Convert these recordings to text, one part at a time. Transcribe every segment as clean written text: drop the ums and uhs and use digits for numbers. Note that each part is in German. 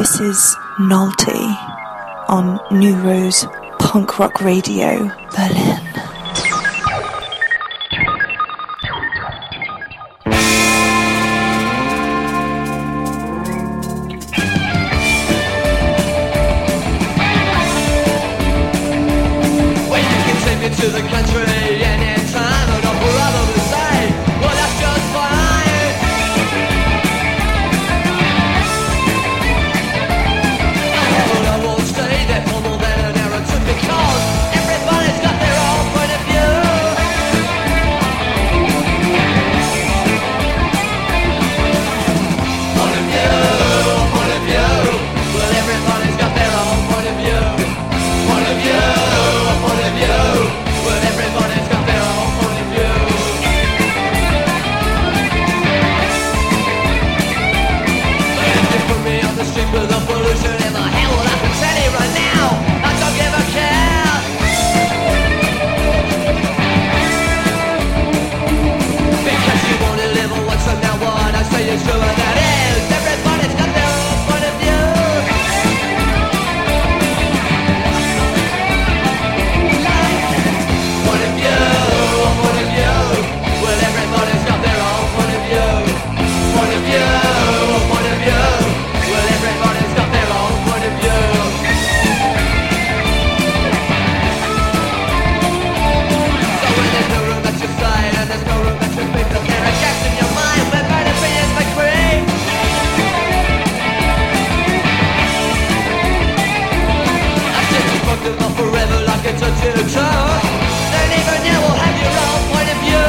This is Nolte on New Rose Punk Rock Radio, Berlin. To the country anytime, and I'll probably say, well, that's just fine. But I won't stay there for more than an hour or two, because everybody's got their own point of view. Point of view. Well, everybody's got their own point of view. Point of view. Well, everybody's got their own point of view. If you put me on the street with the pollution in my head, well, I can tell you right now, I don't give a care. Because you only live once, and now what I say is true, and that is, everybody's got their own point of view. Well, everybody's got their own point of view. Point of view. Well, everybody's got their own point of view. So when there's no room at your side and there's no room at your feet, but there are gaps in your mind where bad opinions make free. I said you fucked them up forever like it's a two-tone. Then even you will have your own point of view.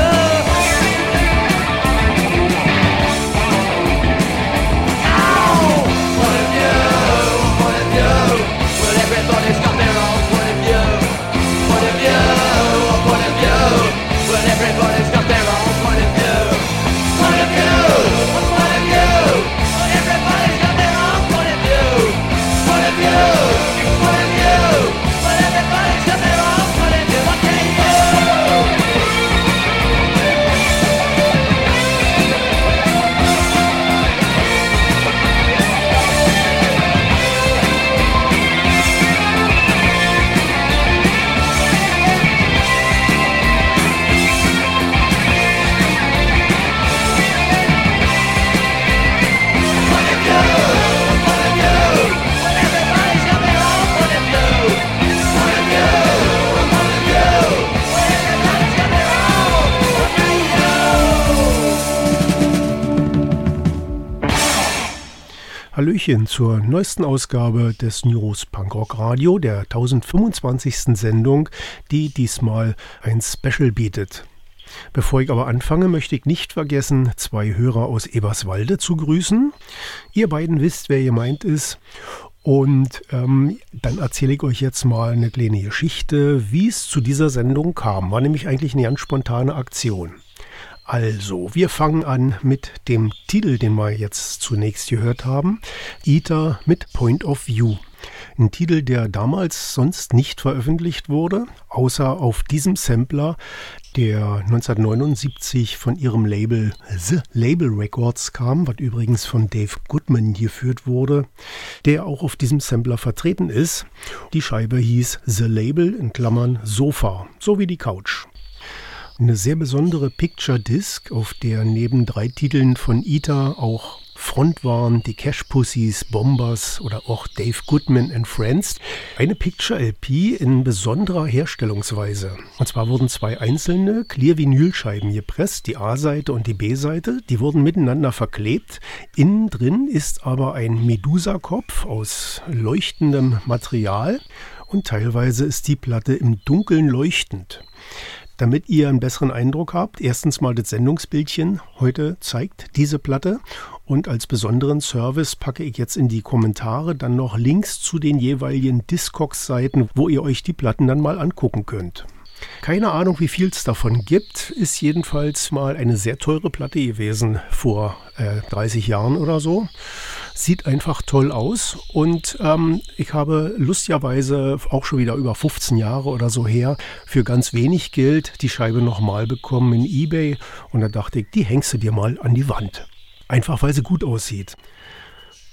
Well, everybody's got their own point of view. Point of view. Well, everybody's got their own point of view. Point of view. Well, everybody's got their own point of view. Point of view. Well, everybody's got their own point of view. What can you do? Hallöchen zur neuesten Ausgabe des New Rose Punk Rock Radio, der 1025. Sendung, die diesmal ein Special bietet. Bevor ich aber anfange, möchte ich nicht vergessen, 2 Hörer aus Eberswalde zu grüßen. Ihr beiden wisst, wer gemeint ist. Und dann erzähle ich euch jetzt mal eine kleine Geschichte, wie es zu dieser Sendung kam. War nämlich eigentlich eine ganz spontane Aktion. Also, wir fangen an mit dem Titel, den wir jetzt zunächst gehört haben. Eater mit Point of View. Ein Titel, der damals sonst nicht veröffentlicht wurde, außer auf diesem Sampler, der 1979 von ihrem Label The Label Records kam, was übrigens von Dave Goodman geführt wurde, der auch auf diesem Sampler vertreten ist. Die Scheibe hieß The Label in Klammern Sofa, so wie die Couch. Eine sehr besondere Picture Disc, auf der neben 3 Titeln von Eater auch Front waren, die Cash Pussies, Bombers oder auch Dave Goodman and Friends. Eine Picture LP in besonderer Herstellungsweise. Und zwar wurden 2 einzelne Clear-Vinylscheiben gepresst, die A-Seite und die B-Seite. Die wurden miteinander verklebt. Innen drin ist aber ein Medusa-Kopf aus leuchtendem Material und teilweise ist die Platte im Dunkeln leuchtend. Damit ihr einen besseren Eindruck habt, erstens mal das Sendungsbildchen heute zeigt diese Platte und als besonderen Service packe ich jetzt in die Kommentare dann noch Links zu den jeweiligen Discogs-Seiten, wo ihr euch die Platten dann mal angucken könnt. Keine Ahnung, wie viel es davon gibt, ist jedenfalls mal eine sehr teure Platte gewesen vor 30 Jahren oder so. Sieht einfach toll aus und ich habe lustigerweise auch schon wieder über 15 Jahre oder so her für ganz wenig Geld die Scheibe nochmal bekommen in eBay und da dachte ich, die hängst du dir mal an die Wand. Einfach weil sie gut aussieht.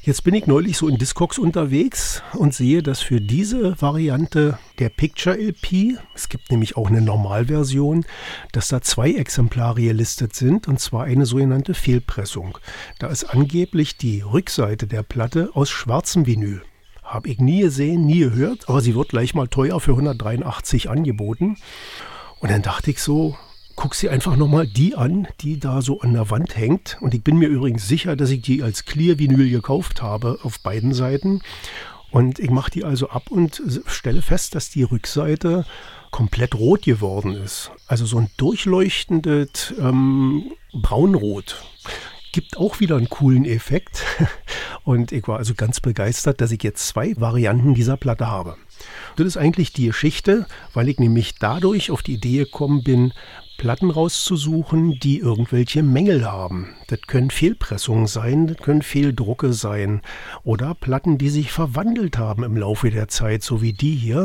Jetzt bin ich neulich so in Discogs unterwegs und sehe, dass für diese Variante der Picture LP, es gibt nämlich auch eine Normalversion, dass da 2 Exemplare gelistet sind, und zwar eine sogenannte Fehlpressung. Da ist angeblich die Rückseite der Platte aus schwarzem Vinyl. Habe ich nie gesehen, nie gehört, aber sie wird gleich mal teuer für 183 angeboten. Und dann dachte ich so, guck sie einfach nochmal die an, die da so an der Wand hängt. Und ich bin mir übrigens sicher, dass ich die als Clear-Vinyl gekauft habe auf beiden Seiten. Und ich mache die also ab und stelle fest, dass die Rückseite komplett rot geworden ist. Also so ein durchleuchtendes Braunrot. Gibt auch wieder einen coolen Effekt. Und ich war also ganz begeistert, dass ich jetzt 2 Varianten dieser Platte habe. Das ist eigentlich die Geschichte, weil ich nämlich dadurch auf die Idee gekommen bin, Platten rauszusuchen, die irgendwelche Mängel haben. Das können Fehlpressungen sein, das können Fehldrucke sein oder Platten, die sich verwandelt haben im Laufe der Zeit, so wie die hier.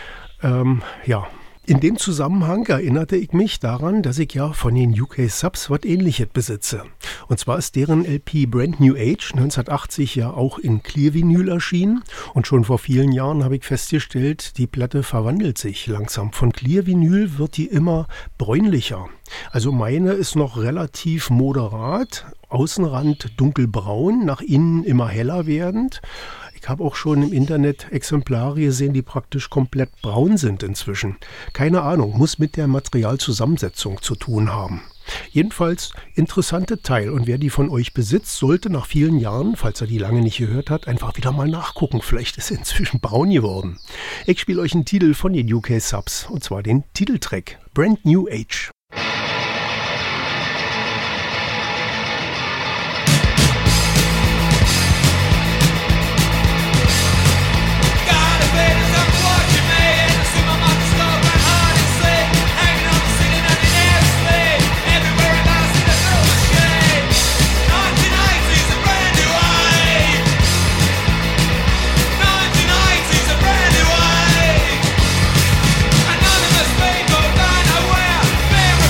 In dem Zusammenhang erinnerte ich mich daran, dass ich ja von den UK Subs was Ähnliches besitze. Und zwar ist deren LP Brand New Age 1980 ja auch in Clear-Vinyl erschienen. Und schon vor vielen Jahren habe ich festgestellt, die Platte verwandelt sich langsam. Von Clear-Vinyl wird die immer bräunlicher. Also meine ist noch relativ moderat, Außenrand dunkelbraun, nach innen immer heller werdend. Ich habe auch schon im Internet Exemplare gesehen, die praktisch komplett braun sind inzwischen. Keine Ahnung, muss mit der Materialzusammensetzung zu tun haben. Jedenfalls interessante Teil, und wer die von euch besitzt, sollte nach vielen Jahren, falls er die lange nicht gehört hat, einfach wieder mal nachgucken. Vielleicht ist sie inzwischen braun geworden. Ich spiele euch einen Titel von den UK Subs, und zwar den Titeltrack Brand New Age. Anonymous people run away.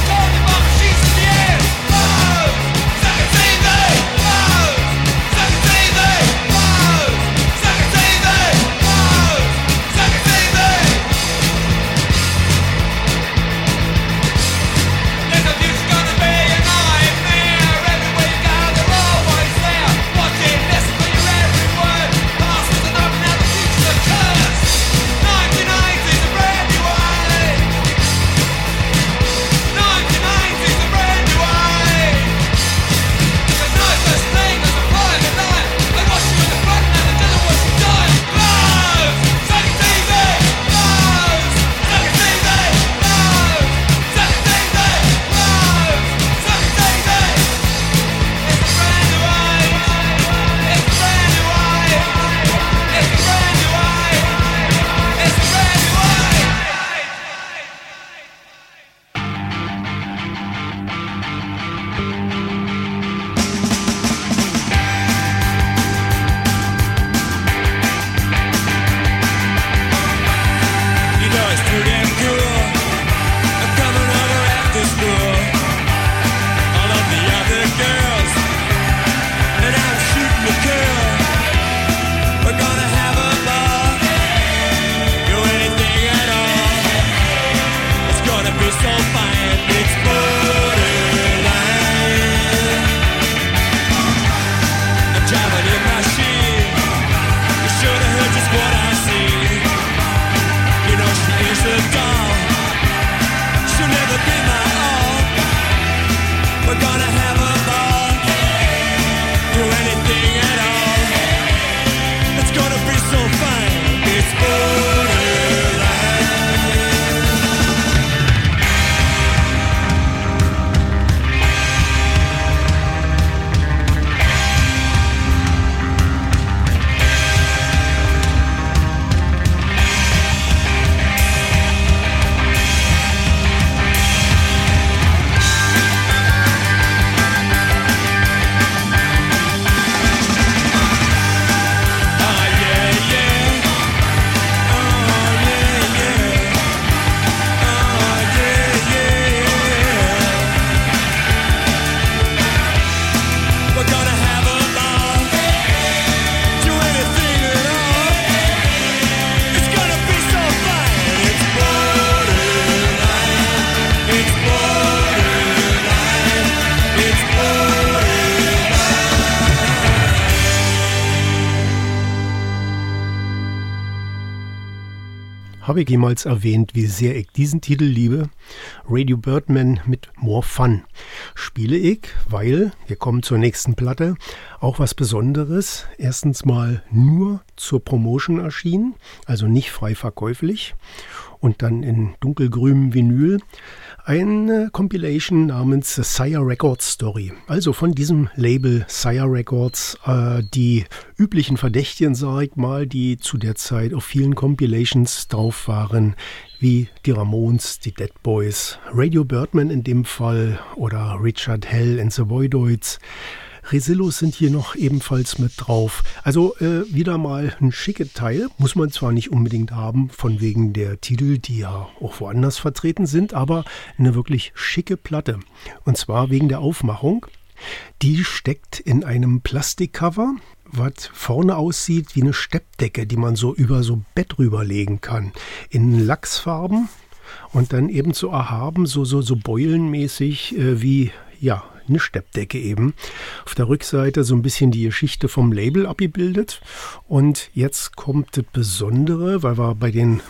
Habe ich jemals erwähnt, wie sehr ich diesen Titel liebe? Radio Birdman mit More Fun. Spiele ich, weil, wir kommen zur nächsten Platte, auch was Besonderes. Erstens mal nur zur Promotion erschienen, also nicht frei verkäuflich. Und dann in dunkelgrünem Vinyl eine Compilation namens The Sire Records Story. Also von diesem Label Sire Records, die üblichen Verdächtigen, sag ich mal, die zu der Zeit auf vielen Compilations drauf waren, wie die Ramones, die Dead Boys, Radio Birdman in dem Fall oder Richard Hell and the Voidoids. Rezillos sind hier noch ebenfalls mit drauf. Also wieder mal ein schicker Teil. Muss man zwar nicht unbedingt haben, von wegen der Titel, die ja auch woanders vertreten sind, aber eine wirklich schicke Platte. Und zwar wegen der Aufmachung. Die steckt in einem Plastikcover, was vorne aussieht wie eine Steppdecke, die man so über so Bett rüberlegen kann. In Lachsfarben und dann eben so erhaben, so beulenmäßig wie, ja, eine Steppdecke eben. Auf der Rückseite so ein bisschen die Geschichte vom Label abgebildet. Und jetzt kommt das Besondere, weil wir bei den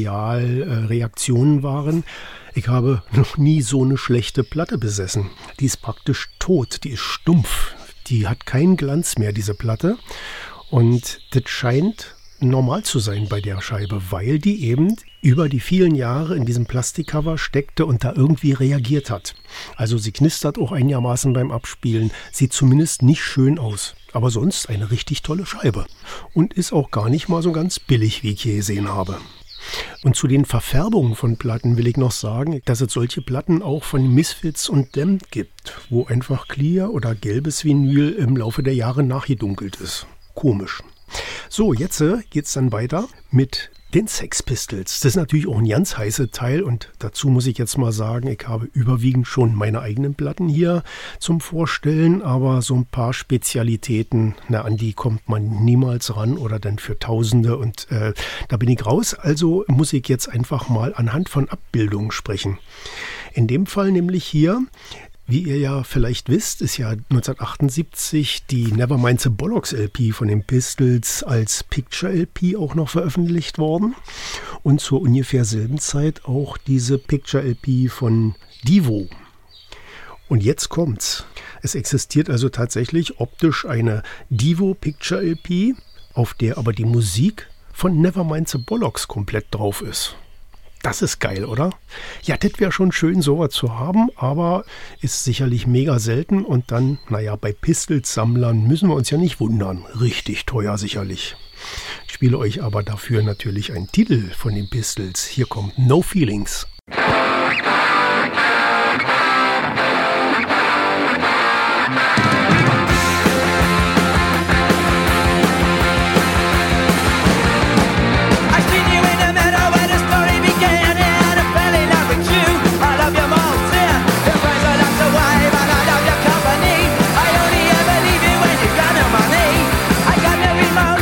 Materialreaktionen waren. Ich habe noch nie so eine schlechte Platte besessen. Die ist praktisch tot, die ist stumpf. Die hat keinen Glanz mehr, diese Platte. Und das scheint normal zu sein bei der Scheibe, weil die eben über die vielen Jahre in diesem Plastikcover steckte und da irgendwie reagiert hat. Also sie knistert auch einigermaßen beim Abspielen, sieht zumindest nicht schön aus, aber sonst eine richtig tolle Scheibe und ist auch gar nicht mal so ganz billig, wie ich hier gesehen habe. Und zu den Verfärbungen von Platten will ich noch sagen, dass es solche Platten auch von Misfits und Damned gibt, wo einfach clear oder gelbes Vinyl im Laufe der Jahre nachgedunkelt ist. Komisch. So, jetzt geht's dann weiter mit den Sex Pistols. Das ist natürlich auch ein ganz heißer Teil und dazu muss ich jetzt mal sagen, ich habe überwiegend schon meine eigenen Platten hier zum Vorstellen, aber so ein paar Spezialitäten, an die kommt man niemals ran oder dann für Tausende und da bin ich raus. Also muss ich jetzt einfach mal anhand von Abbildungen sprechen. In dem Fall nämlich hier, wie ihr ja vielleicht wisst, ist ja 1978 die Nevermind the Bollocks LP von den Pistols als Picture LP auch noch veröffentlicht worden. Und zur ungefähr selben Zeit auch diese Picture LP von Devo. Und jetzt kommt's. Es existiert also tatsächlich optisch eine Devo Picture LP, auf der aber die Musik von Nevermind the Bollocks komplett drauf ist. Das ist geil, oder? Ja, das wäre schon schön, sowas zu haben, aber ist sicherlich mega selten und dann, bei Pistols-Sammlern müssen wir uns ja nicht wundern. Richtig teuer sicherlich. Ich spiele euch aber dafür natürlich einen Titel von den Pistols. Hier kommt No Feelings.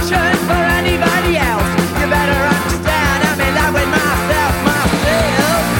Myself.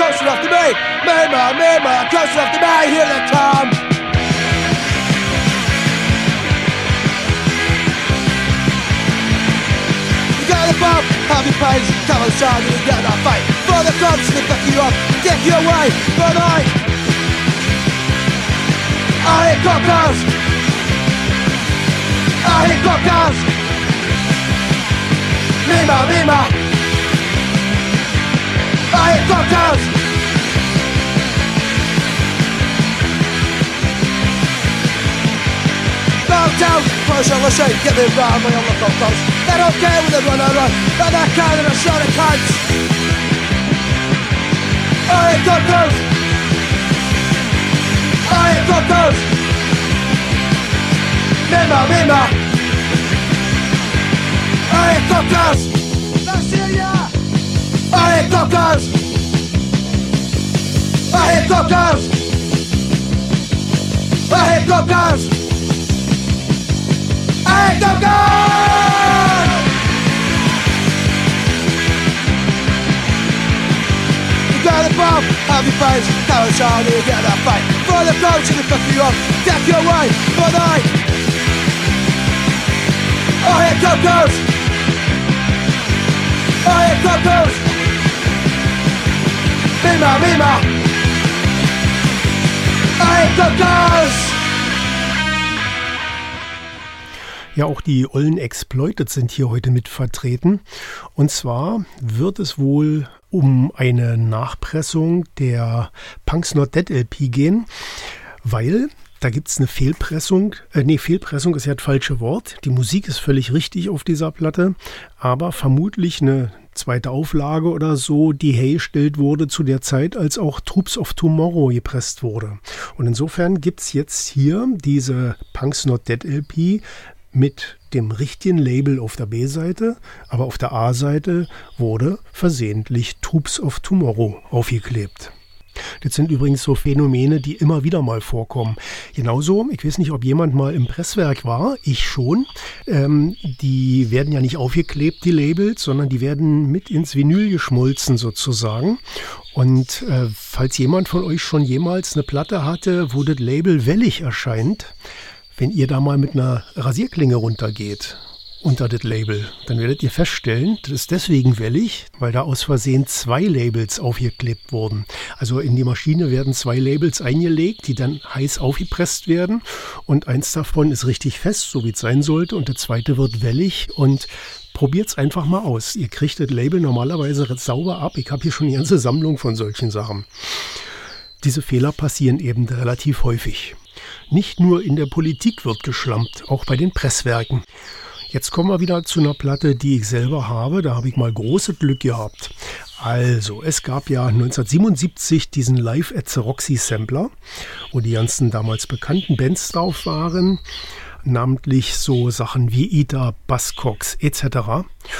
close enough to me. Mima, close enough to me. Here they come. You got the bomb, have your pains, come outside and you get that fight. For the cops to back you up, get you away. But I hate cockers. I hate cockers. Mima, I hate cockers. Downtown, push on the shape, get me round when I'm the cockers. They don't care when they run, and they're carrying a shot of cunts. I hate cockers. I hate cockers. Mima, I hate cockers. That's it, yeah. I hate cockers. I hate cockers. I hate cockers. I hate cockers. You got the bomb, have your face, come inside and you get that fight. For the coach and the fuck you up, take you away, for night. I hate cockers. I hate cockers. Mima, I hate cockers. Ja, auch die ollen Exploited sind hier heute mit vertreten. Und zwar wird es wohl um eine Nachpressung der Punks Not Dead LP gehen, weil da gibt es eine Fehlpressung. Fehlpressung ist ja das falsche Wort. Die Musik ist völlig richtig auf dieser Platte, aber vermutlich eine zweite Auflage oder so, die hergestellt wurde zu der Zeit, als auch Troops of Tomorrow gepresst wurde. Und insofern gibt es jetzt hier diese Punks Not Dead LP mit dem richtigen Label auf der B-Seite, aber auf der A-Seite wurde versehentlich Troops of Tomorrow aufgeklebt. Das sind übrigens so Phänomene, die immer wieder mal vorkommen. Genauso, ich weiß nicht, ob jemand mal im Presswerk war, ich schon. Die werden ja nicht aufgeklebt, die Labels, sondern die werden mit ins Vinyl geschmolzen sozusagen. Und falls jemand von euch schon jemals eine Platte hatte, wo das Label wellig erscheint, wenn ihr da mal mit einer Rasierklinge runtergeht unter das Label, dann werdet ihr feststellen, das ist deswegen wellig, weil da aus Versehen 2 Labels aufgeklebt wurden. Also in die Maschine werden 2 Labels eingelegt, die dann heiß aufgepresst werden und eins davon ist richtig fest, so wie es sein sollte, und der zweite wird wellig und probiert es einfach mal aus. Ihr kriegt das Label normalerweise sauber ab. Ich habe hier schon eine ganze Sammlung von solchen Sachen. Diese Fehler passieren eben relativ häufig. Nicht nur in der Politik wird geschlampt, auch bei den Presswerken. Jetzt kommen wir wieder zu einer Platte, die ich selber habe. Da habe ich mal großes Glück gehabt. Also, es gab ja 1977 diesen Live at the Roxy Sampler, wo die ganzen damals bekannten Bands drauf waren, namentlich so Sachen wie Ida, Buzzcocks etc.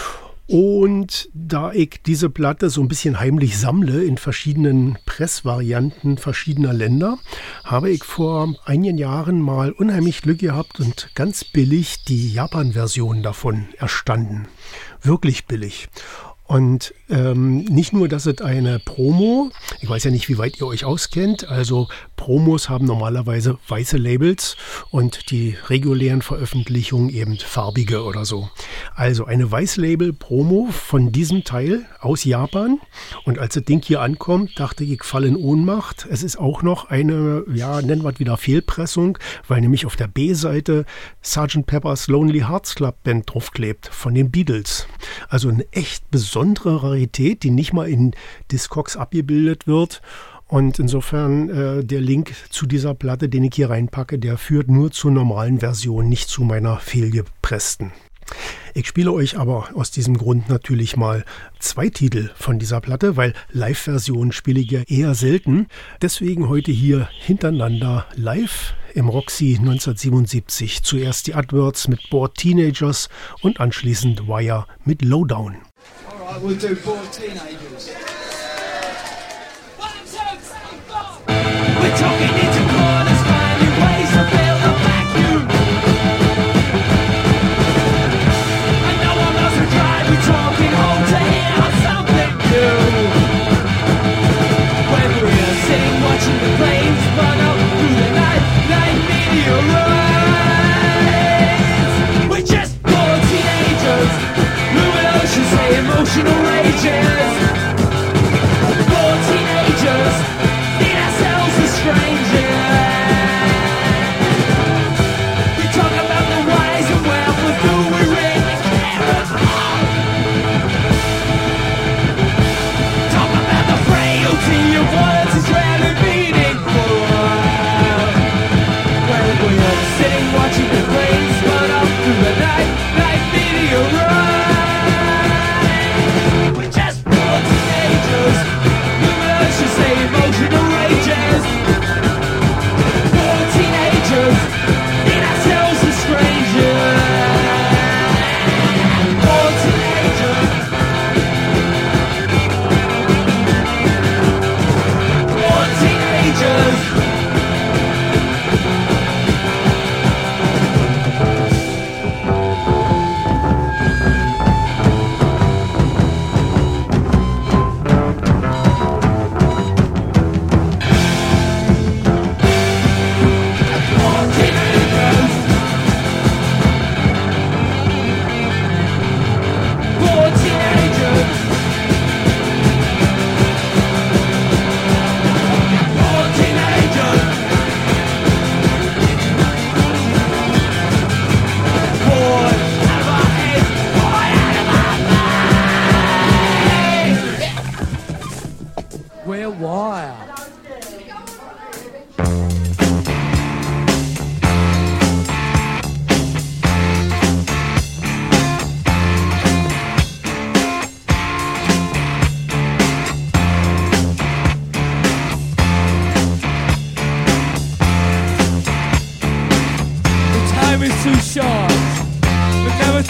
Und da ich diese Platte so ein bisschen heimlich sammle in verschiedenen Pressvarianten verschiedener Länder, habe ich vor einigen Jahren mal unheimlich Glück gehabt und ganz billig die Japan-Version davon erstanden. Wirklich billig. Und nicht nur, dass es eine Promo, ich weiß ja nicht, wie weit ihr euch auskennt, also Promos haben normalerweise weiße Labels und die regulären Veröffentlichungen eben farbige oder so. Also eine Weißlabel-Promo von diesem Teil aus Japan, und als das Ding hier ankommt, dachte ich, ich falle in Ohnmacht. Es ist auch noch eine, ja, nennen wir es wieder Fehlpressung, weil nämlich auf der B-Seite Sgt. Pepper's Lonely Hearts Club Band draufklebt von den Beatles. Also eine echt besondere Rarität, die nicht mal in Discogs abgebildet wird. Und insofern der Link zu dieser Platte, den ich hier reinpacke, der führt nur zur normalen Version, nicht zu meiner fehlgepressten. Ich spiele euch aber aus diesem Grund natürlich mal 2 Titel von dieser Platte, weil Live-Versionen spiele ich ja eher selten. Deswegen heute hier hintereinander live im Roxy 1977. Zuerst die Adverts mit Bored Teenagers und anschließend Wire mit Lowdown. Alright, we'll do Bored Teenagers. We're talking into corners, finding ways to fill the vacuum. And no one knows who drive, we're talking home to hear something new.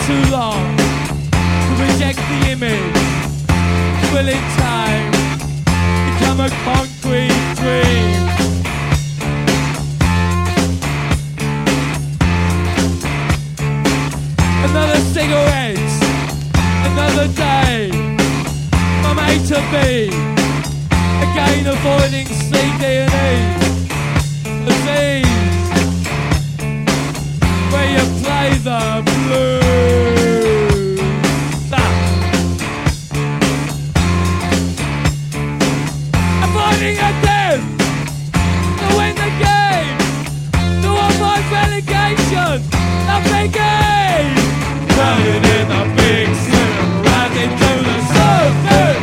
too long to reject the image. Will in time become a concrete dream. Another cigarette, another day, from A to B, again avoiding CD&E. Disease, where you play the blues. Avoiding a death to win the game, to avoid relegation, the big game. Running in the big city, rising to the surface.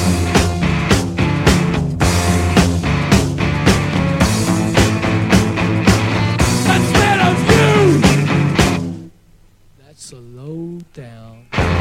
So low down.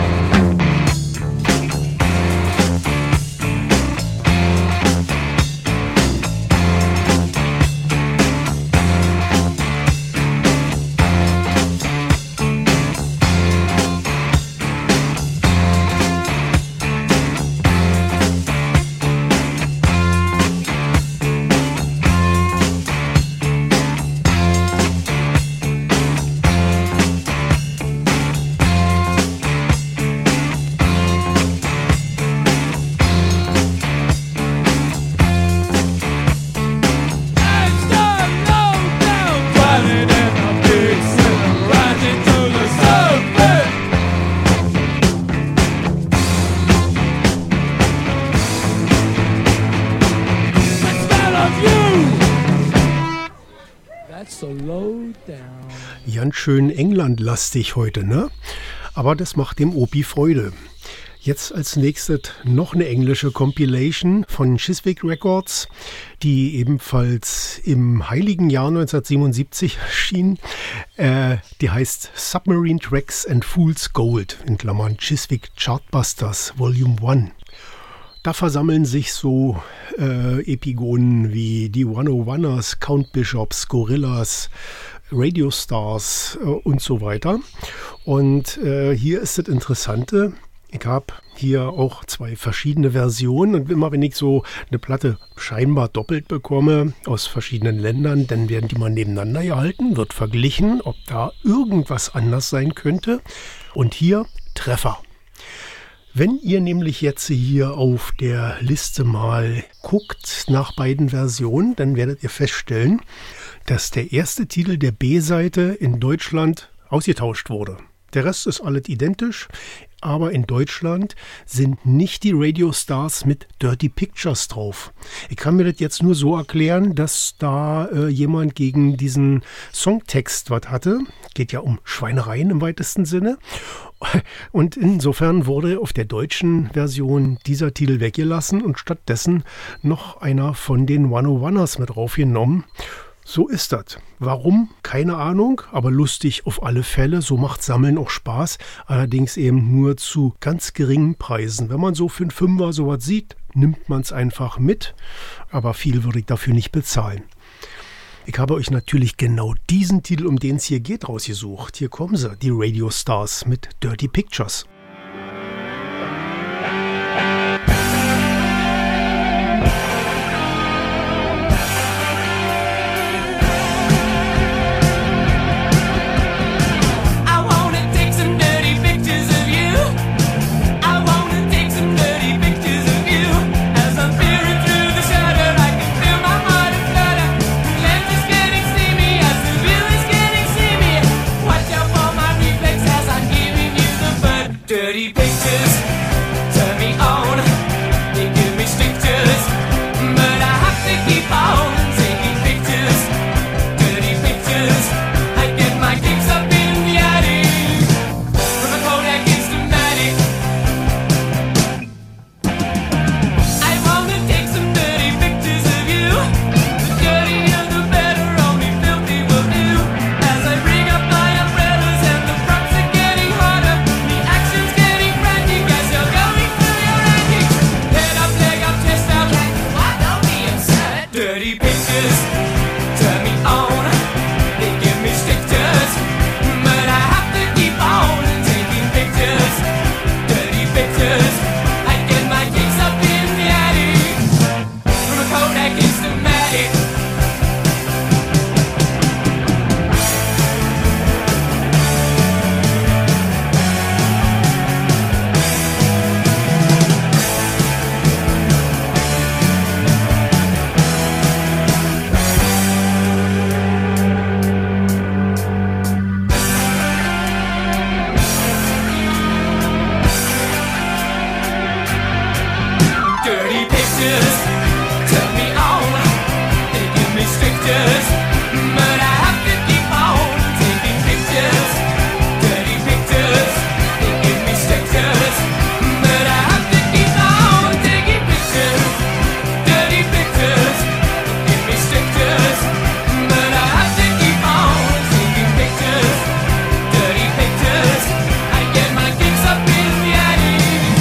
Ganz schön England-lastig heute, ne? Aber das macht dem Opi Freude. Jetzt als nächstes noch eine englische Compilation von Chiswick Records, die ebenfalls im heiligen Jahr 1977 erschien. Die heißt Submarine Tracks and Fool's Gold, in Klammern Chiswick Chartbusters Volume 1. Da versammeln sich so Epigonen wie die 101ers, Count Bishops, Gorillas, Radio Stars und so weiter. Und hier ist das Interessante, ich habe hier auch zwei verschiedene Versionen und immer wenn ich so eine Platte scheinbar doppelt bekomme aus verschiedenen Ländern, dann werden die mal nebeneinander gehalten, wird verglichen, ob da irgendwas anders sein könnte. Und hier Treffer. Wenn ihr nämlich jetzt hier auf der Liste mal guckt nach beiden Versionen, dann werdet ihr feststellen, dass der erste Titel der B-Seite in Deutschland ausgetauscht wurde. Der Rest ist alles identisch, aber in Deutschland sind nicht die Radio Stars mit Dirty Pictures drauf. Ich kann mir das jetzt nur so erklären, dass da jemand gegen diesen Songtext was hatte. Geht ja um Schweinereien im weitesten Sinne. Und insofern wurde auf der deutschen Version dieser Titel weggelassen und stattdessen noch einer von den 101ers mit draufgenommen. So ist das. Warum? Keine Ahnung, aber lustig auf alle Fälle. So macht Sammeln auch Spaß, allerdings eben nur zu ganz geringen Preisen. Wenn man so für einen Fünfer sowas sieht, nimmt man es einfach mit, aber viel würde ich dafür nicht bezahlen. Ich habe euch natürlich genau diesen Titel, um den es hier geht, rausgesucht. Hier kommen sie, die Radio Stars mit Dirty Pictures. Dirty pictures, but I have to keep on taking pictures. Dirty pictures, they give me stickers, but I have to keep on taking pictures. Dirty pictures, they give me stickers, but I have to keep on taking pictures. Dirty pictures, I get my kicks up in the attic.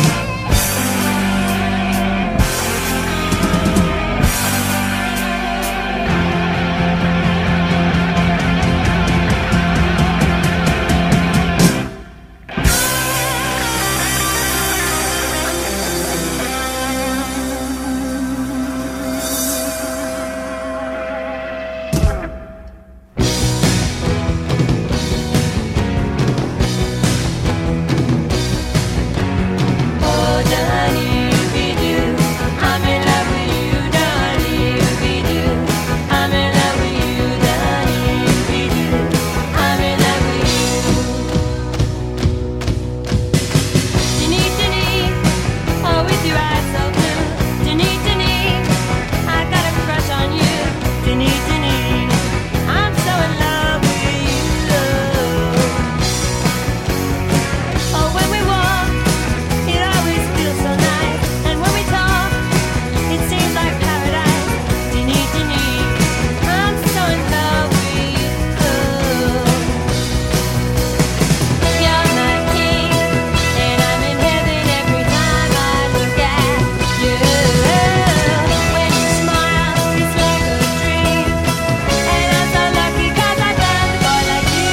Oh, Johnny, you I'm in love with you, Johnny, you I'm in love with you, Johnny, you I'm in love with you. Jenny, oh, with your eyes so blue. Jenny, I got a crush on you. Jenny, I'm so in love with you. Oh, when we walk, it always feels so nice, and when we talk, it seems like paradise. Jenny, I'm so in love with you. You're my king, and I'm in heaven every time I look at you. When you smile, it's like a dream, and I'm so lucky 'cause I found a boy like you.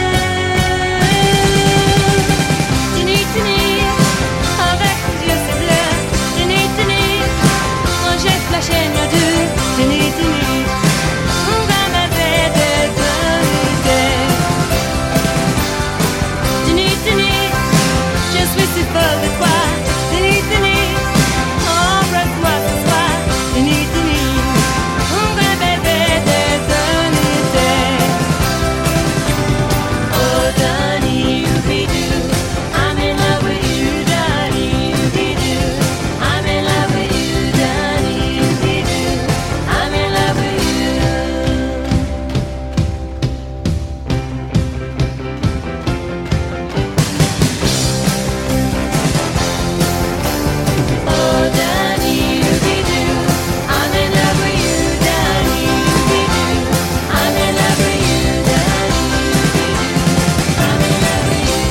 Jenny, avec tes yeux si bleus. Jenny, quand j'ai flashé nos deux. Jenny, on va m'appeler de vérité. Jenny, je suis si folle de toi. Jenny, embrasse-moi ce soir. Jenny, on va m'appeler de vérité. Oh, Johnny, you-be-do, I'm in love with you, Johnny, you-be-do, I'm in love with you, Johnny, you-be-do, I'm in love with you. Oh, Johnny, you-be-do, I'm in love with you, Johnny, you-be-do, I'm in love with you, Johnny, you-be-do, I'm in love with you,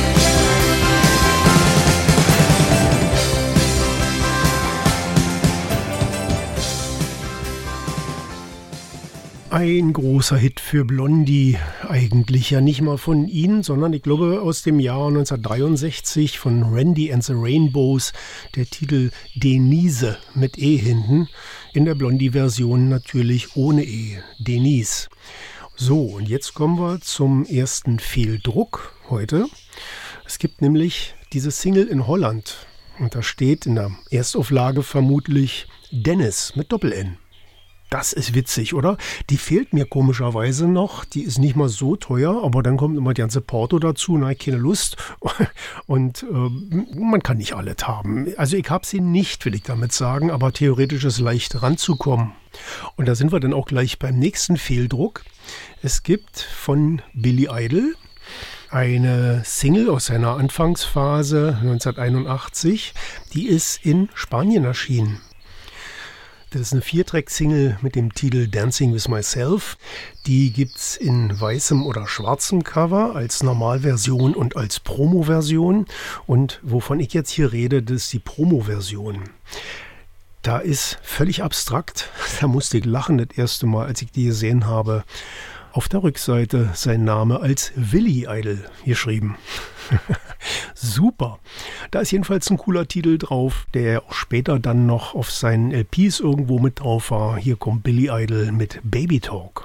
Ein großer Hit für Blondie, eigentlich ja nicht mal von ihnen, sondern ich glaube aus dem Jahr 1963 von Randy and the Rainbows, der Titel Denise mit E hinten, in der Blondie-Version natürlich ohne E, Denise. So, und jetzt kommen wir zum ersten Fehldruck heute. Es gibt nämlich diese Single in Holland und da steht in der Erstauflage vermutlich Dennis mit Doppel-N. Das ist witzig, oder? Die fehlt mir komischerweise noch. Die ist nicht mal so teuer, aber dann kommt immer die ganze Porto dazu. Na, keine Lust. Und man kann nicht alles haben. Also ich habe sie nicht, will ich damit sagen, aber theoretisch ist es leicht ranzukommen. Und da sind wir dann auch gleich beim nächsten Fehldruck. Es gibt von Billy Idol eine Single aus seiner Anfangsphase 1981. Die ist in Spanien erschienen. Das ist eine 4-Track-Single mit dem Titel Dancing with Myself. Die gibt's in weißem oder schwarzem Cover als Normalversion und als Promo-Version. Und wovon ich jetzt hier rede, das ist die Promo-Version. Da ist völlig abstrakt, da musste ich lachen das erste Mal, als ich die gesehen habe. Auf der Rückseite sein Name als Willy Idol geschrieben. Super. Da ist jedenfalls ein cooler Titel drauf, der auch später dann noch auf seinen LPs irgendwo mit drauf war. Hier kommt Billy Idol mit Baby Talk.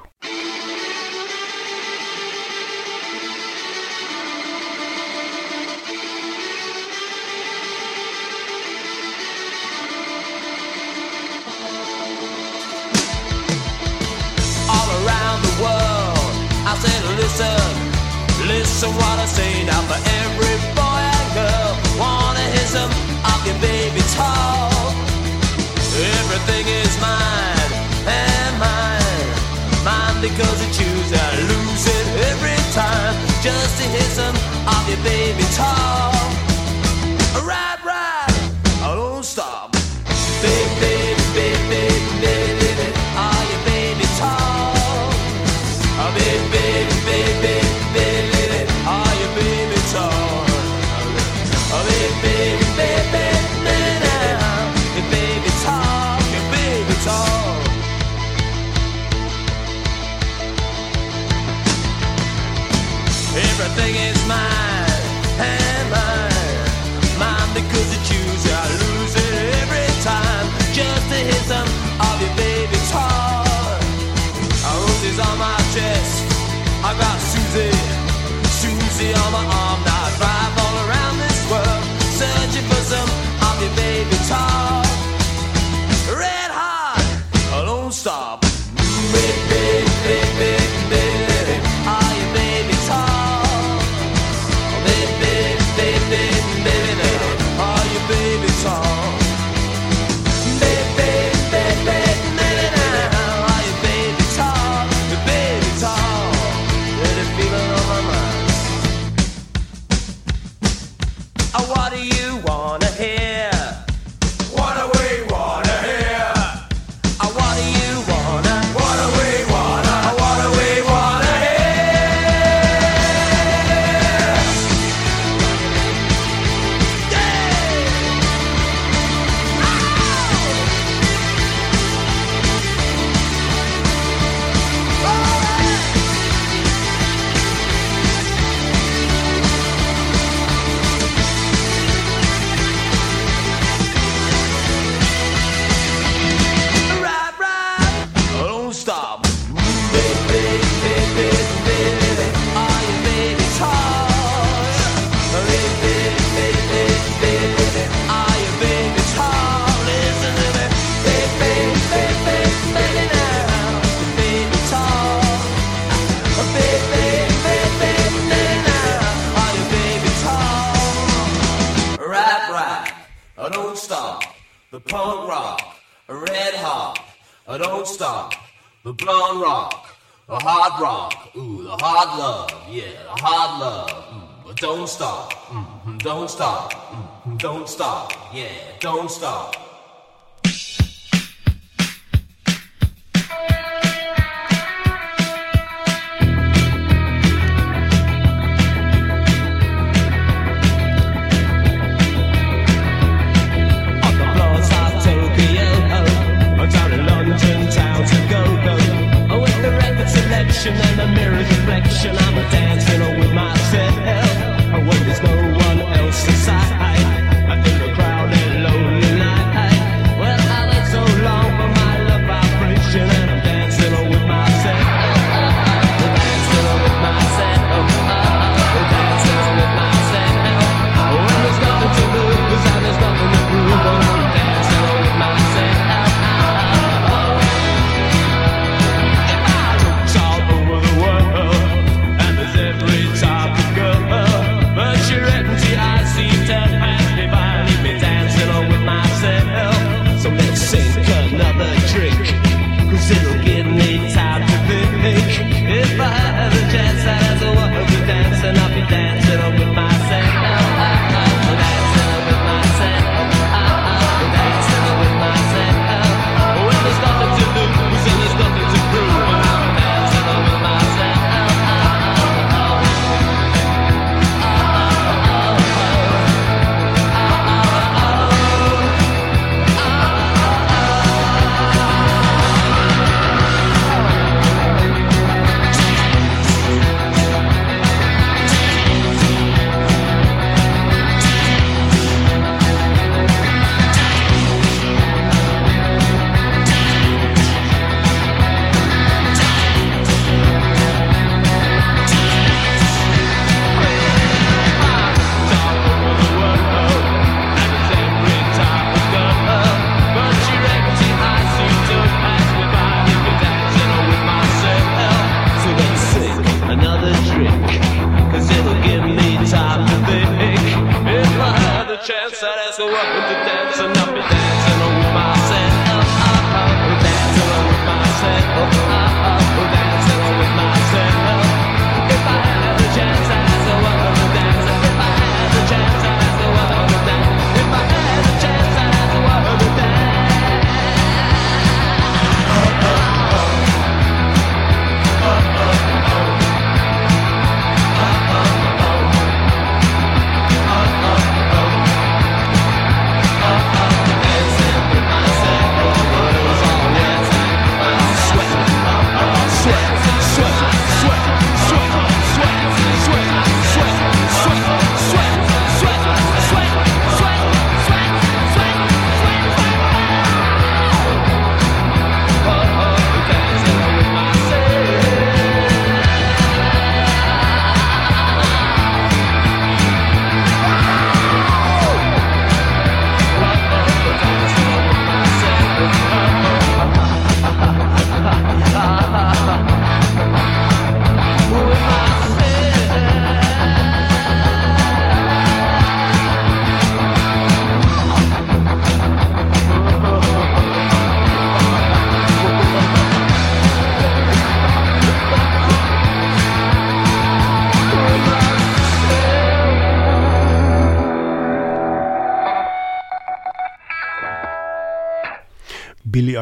Listen what I say now for every boy and girl. Wanna hear some of your baby talk. Everything is mine and mine, mine. Mine because I choose, I lose it every time. Just to hear some of your baby talk. Right, I don't stop. Baby, baby, baby, baby, are your baby talk? Baby, baby, baby, baby, are your baby talk? Baby, baby, baby, your baby talk, your baby talk. Everything is mine and mine, mine because I choose it, I lose it every time. Just to hear some of your baby talk. Roses on my chest, I got Susie, Susie on my arm. Now I drive all around this world, searching for some of your baby talk. Red hot, I don't stop. Baby, baby, baby, baby, are your baby talk? Baby, baby, baby, baby, are your baby talk? Baby, baby, baby, baby, are your baby talk? Your baby talk, really feeling on my mind. What do you wanna hear? What do we wanna hear? What do you wanna? What do we wanna? What do we wanna hear? Right, don't stop. Baby, baby, baby, baby, are your baby talk? Baby, baby, baby, baby, are your baby talk? Listen to me. Baby, baby, baby, baby, now your baby talk. Baby, baby, baby, baby, now are your baby talk? Right, don't stop. The punk rock, red hot, don't stop. The blonde rock, the hard rock, ooh, the hard love, yeah, the hard love, but don't stop, don't stop, don't stop, yeah, don't stop. On the floors of Tokyo, down in London town to go. With the record selection and the mirror's reflection, I'm dancing with myself. When there's no one else inside, in the crowded lonely night. Well, I wait so long for my love vibration, and I'm dancing with myself. Dancing with myself. Dancing with myself. When there's nothing to lose and there's nothing to prove, but I'm dancing with myself. If I looked all over the world and there's every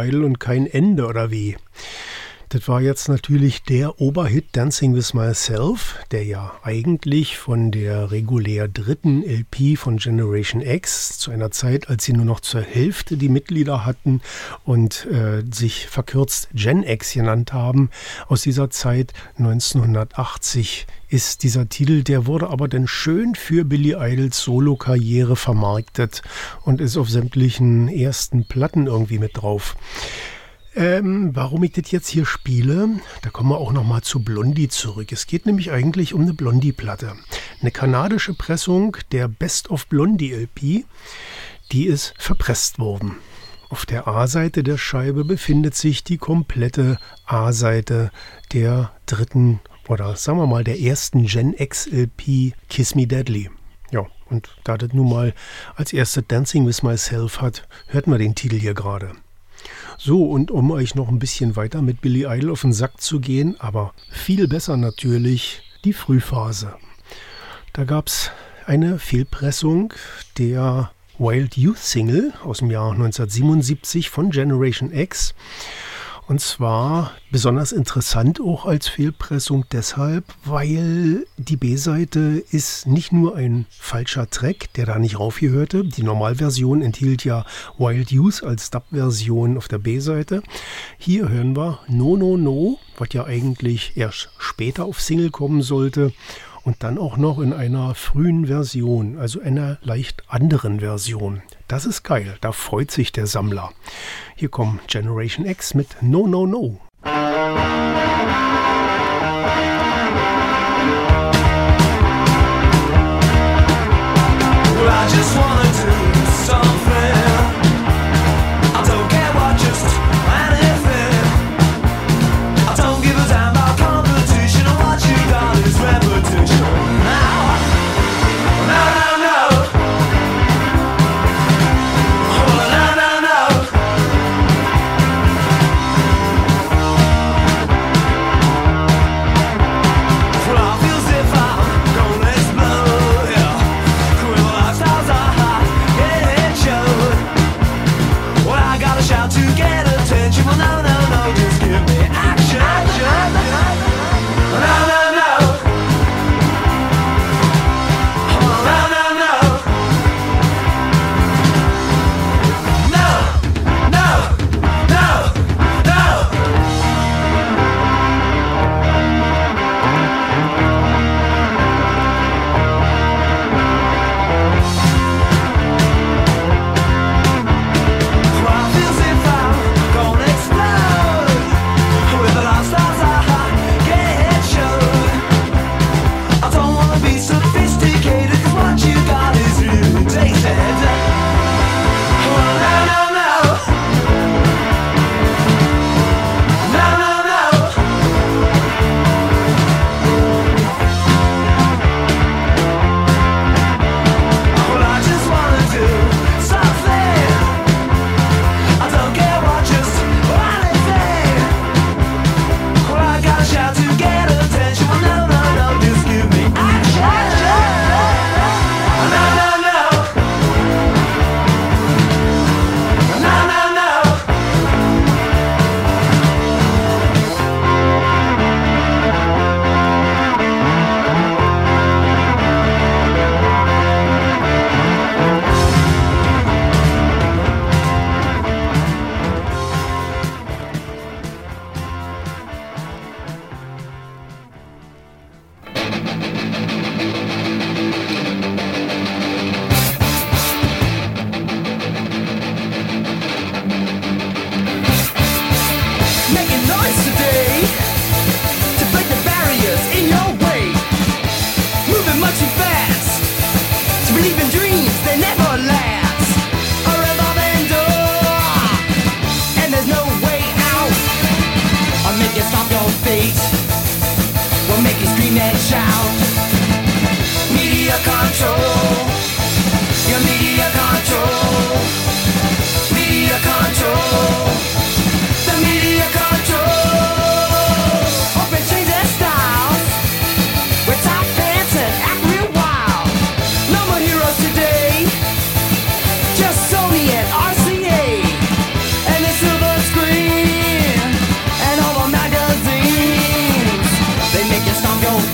Idol und kein Ende, oder wie? Das war jetzt natürlich der Oberhit Dancing with Myself, der ja eigentlich von der regulär dritten LP von Generation X zu einer Zeit, als sie nur noch zur Hälfte die Mitglieder hatten und sich verkürzt Gen X genannt haben, aus dieser Zeit 1980 ist dieser Titel, der wurde aber dann schön für Billy Idols Solo-Karriere vermarktet und ist auf sämtlichen ersten Platten irgendwie mit drauf. Warum ich das jetzt hier spiele, da kommen wir auch nochmal zu Blondie zurück. Es geht nämlich eigentlich um eine Blondie-Platte. Eine kanadische Pressung der Best of Blondie LP, die ist verpresst worden. Auf der A-Seite der Scheibe befindet sich die komplette A-Seite der dritten oder sagen wir mal der ersten Gen X LP Kiss Me Deadly. Ja, und da das nun mal als erste Dancing with Myself hat, hört man den Titel hier gerade. So, und um euch noch ein bisschen weiter mit Billy Idol auf den Sack zu gehen, aber viel besser natürlich die Frühphase. Da gab es eine Fehlpressung der Wild Youth Single aus dem Jahr 1977 von Generation X. Und zwar besonders interessant auch als Fehlpressung deshalb, weil die B-Seite ist nicht nur ein falscher Track, der da nicht raufgehörte. Die Normalversion enthielt ja Wild Youth als Dub-Version auf der B-Seite. Hier hören wir No No No, was ja eigentlich erst später auf Single kommen sollte. Und dann auch noch in einer frühen Version, also einer leicht anderen Version. Das ist geil, da freut sich der Sammler. Hier kommt Generation X mit No No No. Well, I just wanna do something. I don't care what, just anything. I don't give a damn about competition, and what you got is repetition. Now, no, no, no. Oh, no, no, no.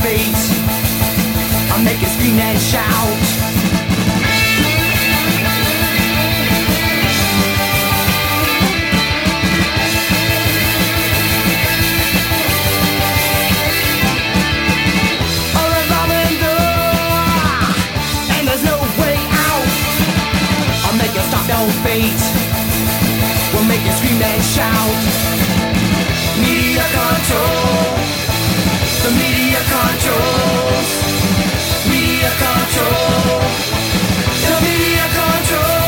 feet. I make you scream and shout. Feet will make you scream and shout. Media control. The media controls. Media control. The media control.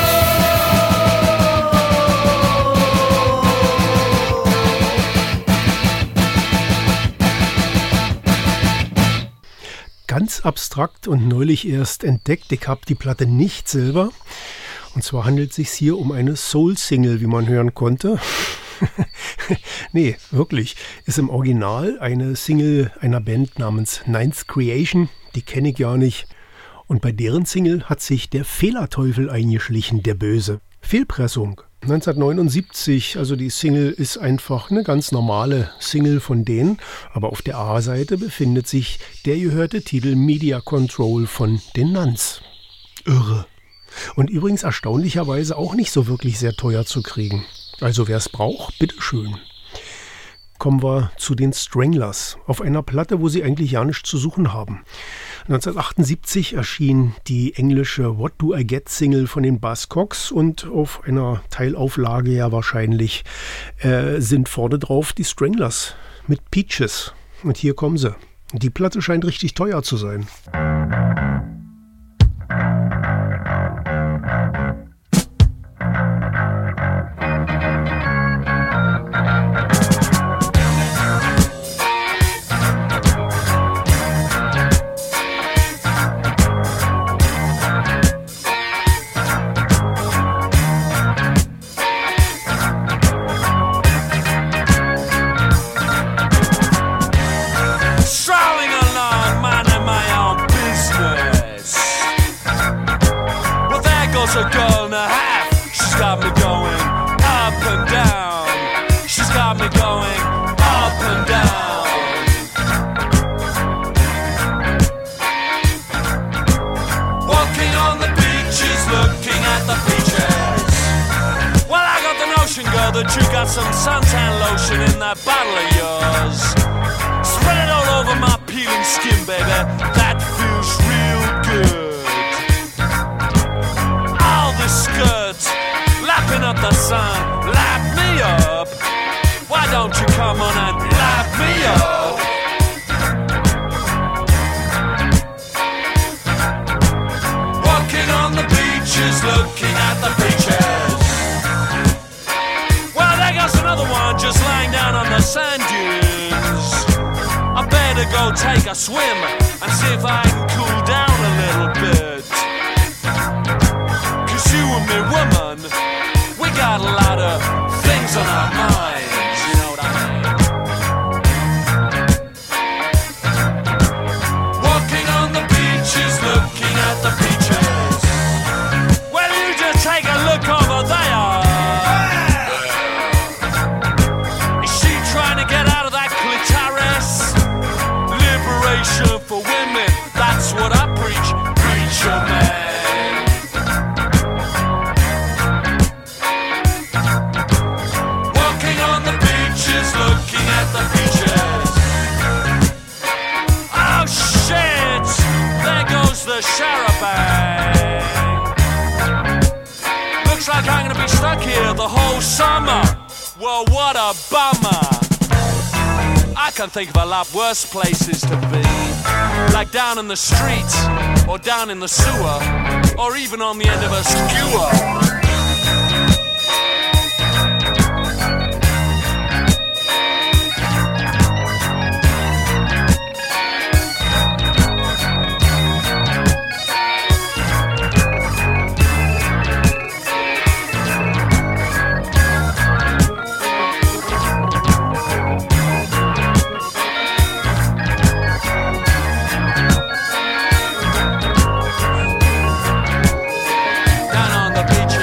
Ganz abstrakt und neulich erst entdeckt. Ich habe die Platte nicht selber. Und zwar handelt es sich hier um eine Soul-Single, wie man hören konnte. Nee, wirklich. Ist im Original eine Single einer Band namens Ninth Creation. Die kenne ich gar nicht. Und bei deren Single hat sich der Fehlerteufel eingeschlichen, der Böse. Fehlpressung. 1979, also die Single ist einfach eine ganz normale Single von denen. Aber auf der A-Seite befindet sich der gehörte Titel Media Control von den Nuns. Irre. Und übrigens erstaunlicherweise auch nicht so wirklich sehr teuer zu kriegen. Also wer es braucht, bitteschön. Kommen wir zu den Stranglers. Auf einer Platte, wo sie eigentlich ja nichts zu suchen haben. 1978 erschien die englische What Do I Get Single von den Buzzcocks und auf einer Teilauflage ja wahrscheinlich sind vorne drauf die Stranglers mit Peaches. Und hier kommen sie. Die Platte scheint richtig teuer zu sein. A girl and a half, she's got me going up and down. She's got me going up and down. Walking on the beaches, looking at the peaches. Well, I got the notion, girl, that you got some suntan lotion in that bottle of yours. Spread it all over my peeling skin, baby. That feels real good. Skirt, lapping up the sun, lap me up. Why don't you come on and lap me up? Walking on the beaches, looking at the beaches. Well, there goes another one just lying down on the sand dunes. I better go take a swim and see if I can cool down a little bit. You and me, woman, we got a lot of things on our minds, you know what I mean? Walking on the beaches, looking at the beaches. Well, you just take a look over there. Is she trying to get out of that clitoris? Liberation for women, that's what I preach, preacher man. Looking at the beaches. Oh shit! There goes the charabanc. Looks like I'm gonna be stuck here the whole summer. Well, what a bummer. I can think of a lot worse places to be. Like down in the streets, or down in the sewer, or even on the end of a skewer. Down on the beach.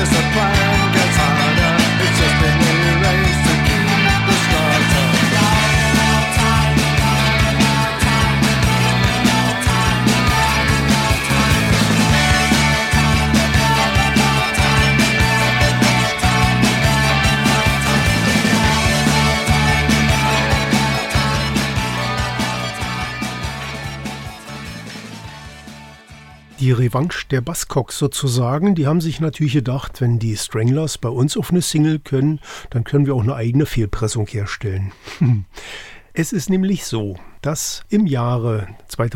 discipline gets harder. It's just a new race to keep the starter. Die Revanche der Buzzcocks sozusagen, die haben sich natürlich gedacht, wenn die Stranglers bei uns auf eine Single können, dann können wir auch eine eigene Fehlpressung herstellen. Es ist nämlich so, dass im Jahre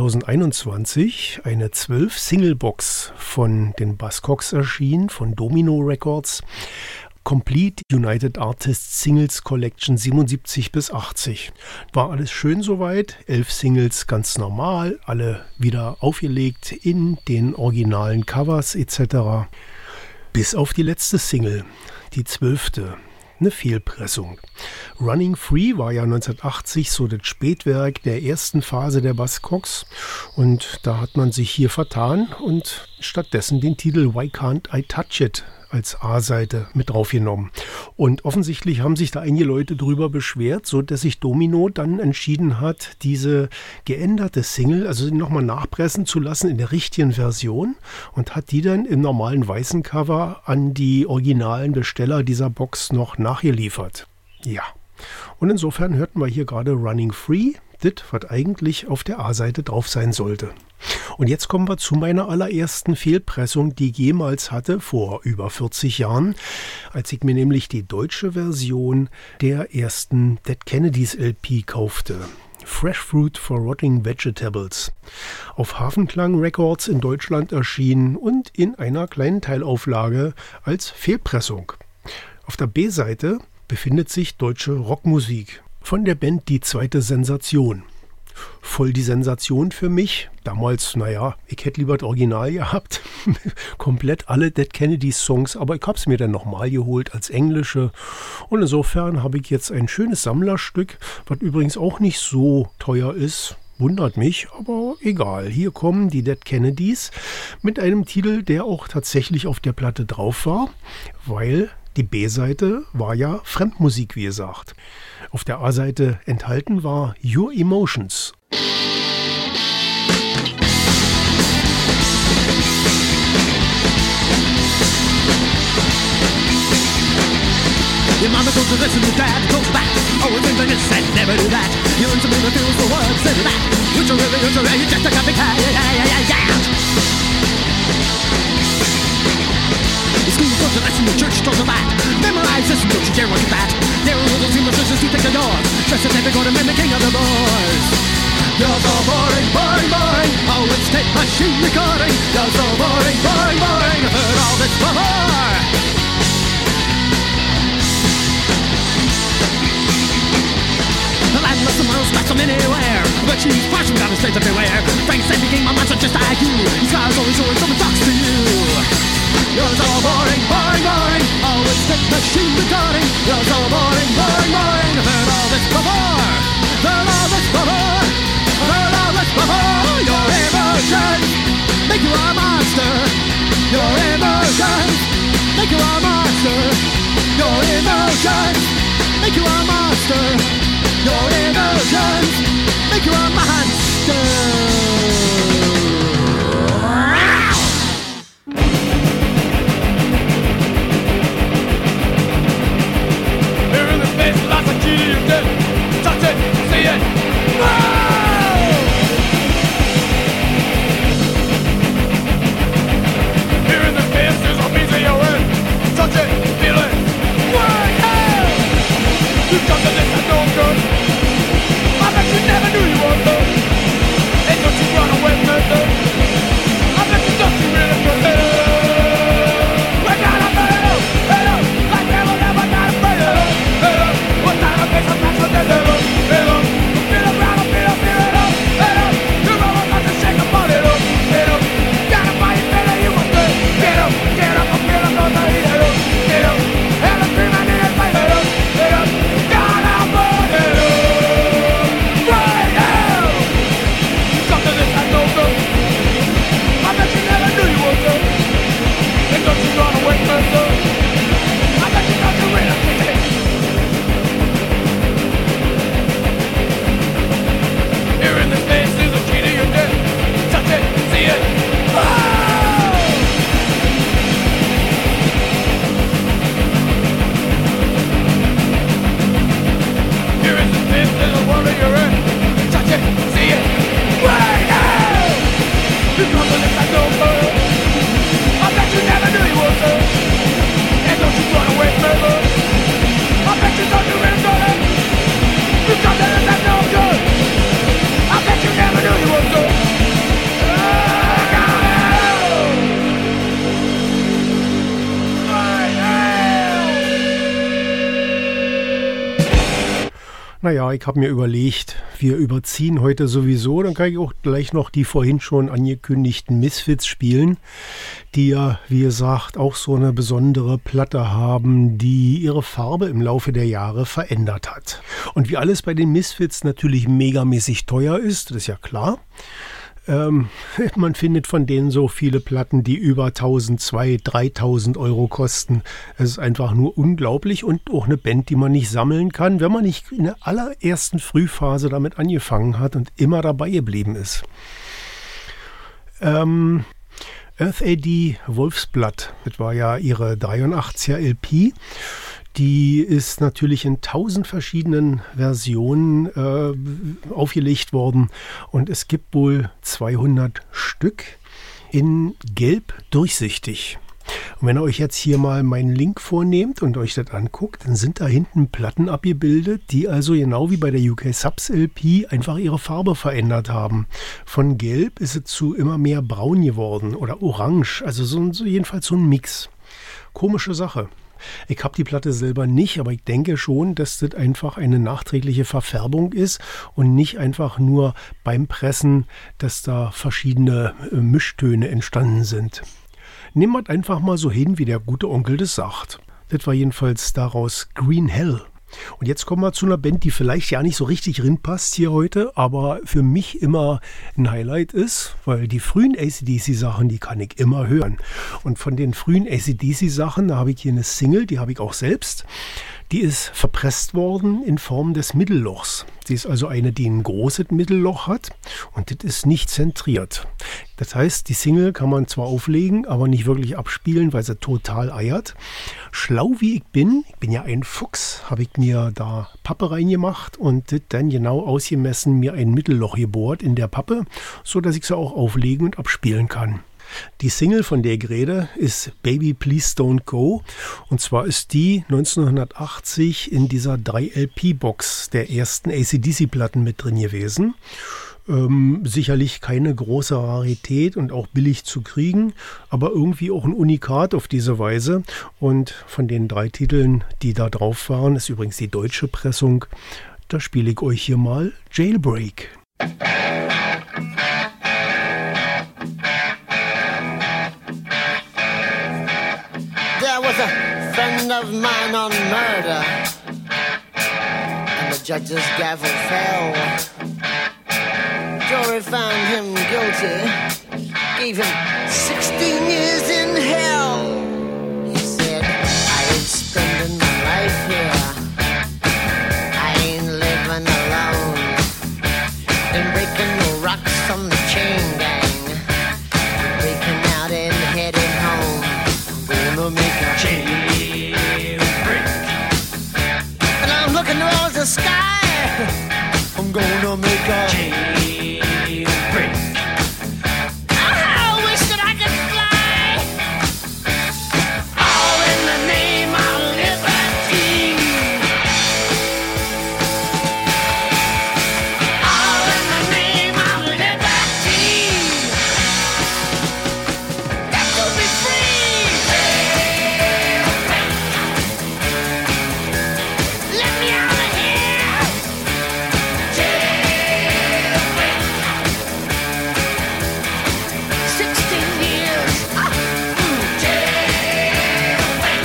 2021 eine 12-Single-Box von den Buzzcocks erschien, von Domino Records, Complete United Artists Singles Collection 77 bis 80. War alles schön soweit, 11 Singles ganz normal, alle wieder aufgelegt in den originalen Covers etc. Bis auf die letzte Single, die 12. Eine Fehlpressung. Running Free war ja 1980 so das Spätwerk der ersten Phase der Buzzcocks und da hat man sich hier vertan und stattdessen den Titel Why Can't I Touch It als A-Seite mit draufgenommen. Und offensichtlich haben sich da einige Leute drüber beschwert, so dass sich Domino dann entschieden hat, diese geänderte Single, also nochmal nachpressen zu lassen in der richtigen Version und hat die dann im normalen weißen Cover an die originalen Besteller dieser Box noch nachgeliefert. Ja. Und insofern hörten wir hier gerade Running Free, das, was eigentlich auf der A-Seite drauf sein sollte. Und jetzt kommen wir zu meiner allerersten Fehlpressung, die ich jemals hatte, vor über 40 Jahren, als ich mir nämlich die deutsche Version der ersten Dead Kennedys LP kaufte. Fresh Fruit for Rotting Vegetables. Auf Hafenklang Records in Deutschland erschienen und in einer kleinen Teilauflage als Fehlpressung. Auf der B-Seite befindet sich deutsche Rockmusik von der Band Die Zweite Sensation. Voll die Sensation für mich. Damals, ich hätte lieber das Original gehabt. Komplett alle Dead Kennedys Songs, aber ich habe es mir dann nochmal geholt als englische. Und insofern habe ich jetzt ein schönes Sammlerstück, was übrigens auch nicht so teuer ist. Wundert mich, aber egal. Hier kommen die Dead Kennedys mit einem Titel, der auch tatsächlich auf der Platte drauf war, weil die B-Seite war ja Fremdmusik, wie gesagt. Auf der A-Seite enthalten war Your Emotions. Your mama told you listen to dad, go back. Always think like this and never do that. You want something that feels the words and that. You're just a copycat, yeah. The school told you listen, the church told you that. Memorize this and don't you dare look at that. There are little team of sisters who take the doors. Dress as if they're gonna be the king of the boys. You're so boring, boring, boring. Oh, it's tape machine recording. You're so boring, boring, boring. I've heard all this before. The landless mouse bats them anywhere, but she's partial down the streets everywhere. Frank said became a monster just like you. His car's always showing someone talks to you. You're so boring, boring, boring. Always take machine recording. You're so boring, boring, boring. I've heard all this before. Heard all this before. Heard all this before. Your emotions make you a monster. Your emotions make you a monster. Your emotions make you a monster. Your emotions make you a monster. Here in the face, lots of kitty you did. Touch it, see it. Here in the face, there's a piece of your head. Touch it, feel it. You come to this, I don't good. I bet you never knew you were good. Ain't no Naja, ich habe mir überlegt, wir überziehen heute sowieso, dann kann ich auch gleich noch die vorhin schon angekündigten Misfits spielen, die ja, wie gesagt, auch so eine besondere Platte haben, die ihre Farbe im Laufe der Jahre verändert hat. Und wie alles bei den Misfits natürlich megamäßig teuer ist, das ist ja klar. Man findet von denen so viele Platten, die über 1.000, 2.000, 3.000 Euro kosten. Es ist einfach nur unglaublich und auch eine Band, die man nicht sammeln kann, wenn man nicht in der allerersten Frühphase damit angefangen hat und immer dabei geblieben ist. Earth AD Wolfsblatt, das war ja ihre 83er LP. Die ist natürlich in 1000 verschiedenen Versionen aufgelegt worden und es gibt wohl 200 Stück in Gelb durchsichtig. Und wenn ihr euch jetzt hier mal meinen Link vornehmt und euch das anguckt, dann sind da hinten Platten abgebildet, die also genau wie bei der UK Subs LP einfach ihre Farbe verändert haben. Von Gelb ist es zu immer mehr braun geworden oder orange, also so jedenfalls so ein Mix. Komische Sache. Ich habe die Platte selber nicht, aber ich denke schon, dass das einfach eine nachträgliche Verfärbung ist und nicht einfach nur beim Pressen, dass da verschiedene Mischtöne entstanden sind. Nehmen wir einfach mal so hin, wie der gute Onkel das sagt. Das war jedenfalls daraus Green Hell. Und jetzt kommen wir zu einer Band, die vielleicht ja nicht so richtig reinpasst hier heute, aber für mich immer ein Highlight ist, weil die frühen AC/DC-Sachen, die kann ich immer hören. Und von den frühen AC/DC-Sachen, da habe ich hier eine Single, die habe ich auch selbst. Die ist verpresst worden in Form des Mittellochs. Sie ist also eine, die ein großes Mittelloch hat und das ist nicht zentriert. Das heißt, die Single kann man zwar auflegen, aber nicht wirklich abspielen, weil sie total eiert. Schlau wie ich bin ja ein Fuchs, habe ich mir da Pappe reingemacht und das dann genau ausgemessen, mir ein Mittelloch gebohrt in der Pappe, so dass ich sie auch auflegen und abspielen kann. Die Single, von der ich rede, ist Baby Please Don't Go und zwar ist die 1980 in dieser 3-LP-Box der ersten AC/DC-Platten mit drin gewesen. Sicherlich keine große Rarität und auch billig zu kriegen, aber irgendwie auch ein Unikat auf diese Weise. Und von den 3 Titeln, die da drauf waren, ist übrigens die deutsche Pressung, da spiele ich euch hier mal Jailbreak. There was a friend of mine on murder, and the judge's gavel fell. Jury found him guilty, gave him 16 years in hell. He said, I ain't spending my life here, I ain't living alone, ain't breaking no rocks from the chain gang, I'm breaking out and heading home, I'm gonna make a jailbreak, and I'm looking towards the sky, I'm gonna make a jailbreak. I wish that I could fly, all in the name of liberty, all in the name of liberty, got to be free, let me out of here, jailbreak, 16 years, jailbreak,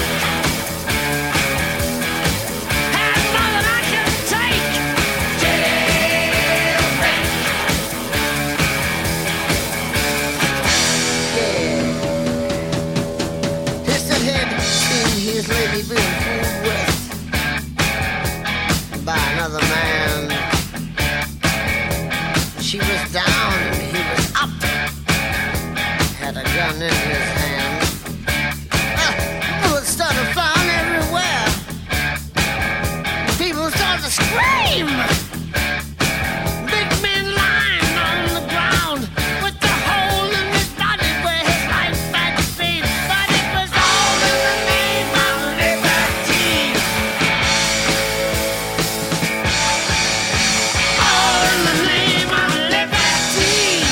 had more than I can take, jailbreak, yeah, Mr. Head seen his lady being fooled with by another man. She was down and he was up, had a gun in his hand. Bullets started flying everywhere. People started to scream. Big man lying on the ground with the hole in his body where his life had been. But it was all in the name of liberty. All in the name of liberty.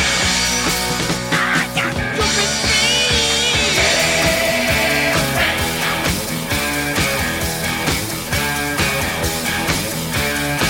I got to be free. Jailbreak.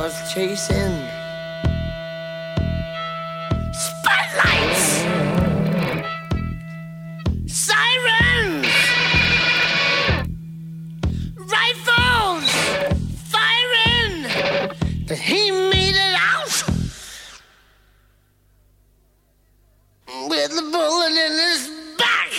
was chasing. Spotlights! Sirens! Rifles! Firing! But he made it out with a bullet in his back.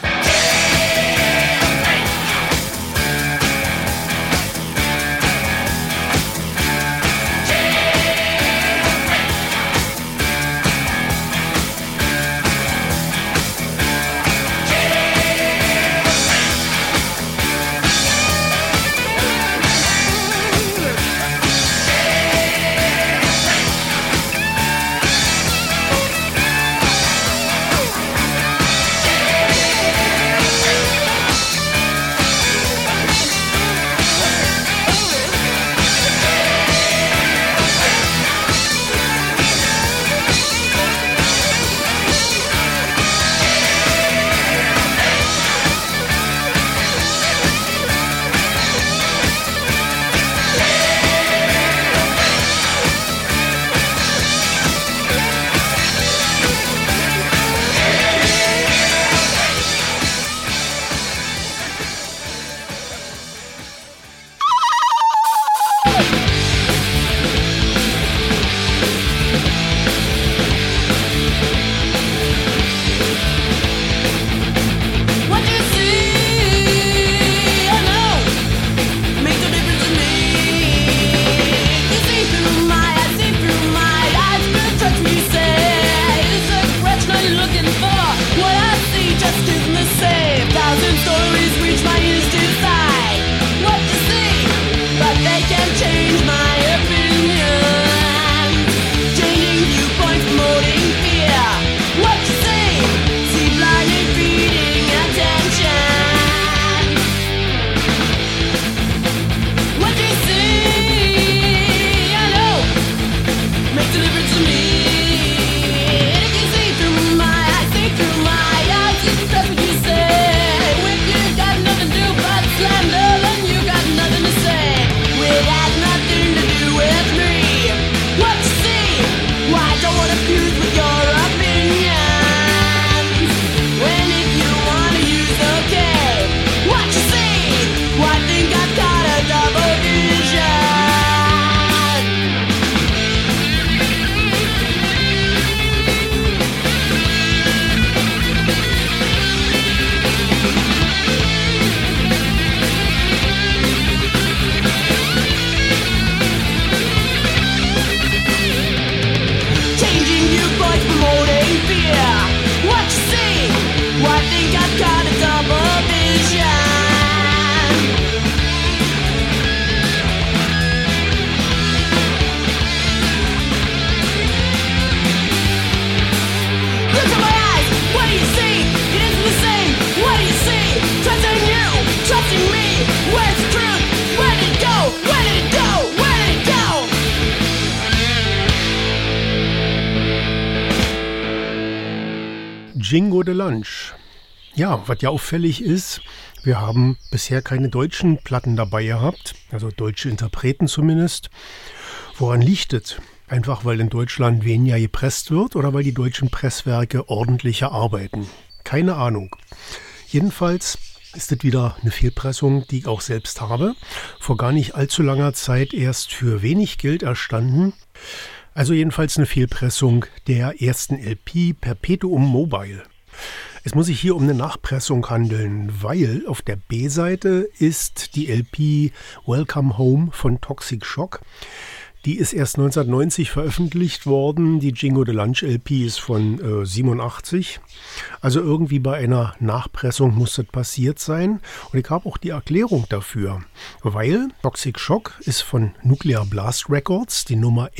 Jingo de Lunch. Ja, was ja auffällig ist, wir haben bisher keine deutschen Platten dabei gehabt, also deutsche Interpreten zumindest. Woran liegt es? Einfach weil in Deutschland weniger gepresst wird oder weil die deutschen Presswerke ordentlicher arbeiten? Keine Ahnung. Jedenfalls ist das wieder eine Fehlpressung, die ich auch selbst habe. Vor gar nicht allzu langer Zeit erst für wenig Geld erstanden. Also jedenfalls eine Fehlpressung der ersten LP Perpetuum Mobile. Es muss sich hier um eine Nachpressung handeln, weil auf der B-Seite ist die LP Welcome Home von Toxic Shock. Die ist erst 1990 veröffentlicht worden. Die Jingo de Lunch LP ist von 87. Also irgendwie bei einer Nachpressung muss das passiert sein. Und ich habe auch die Erklärung dafür. Weil Toxic Shock ist von Nuclear Blast Records, die Nummer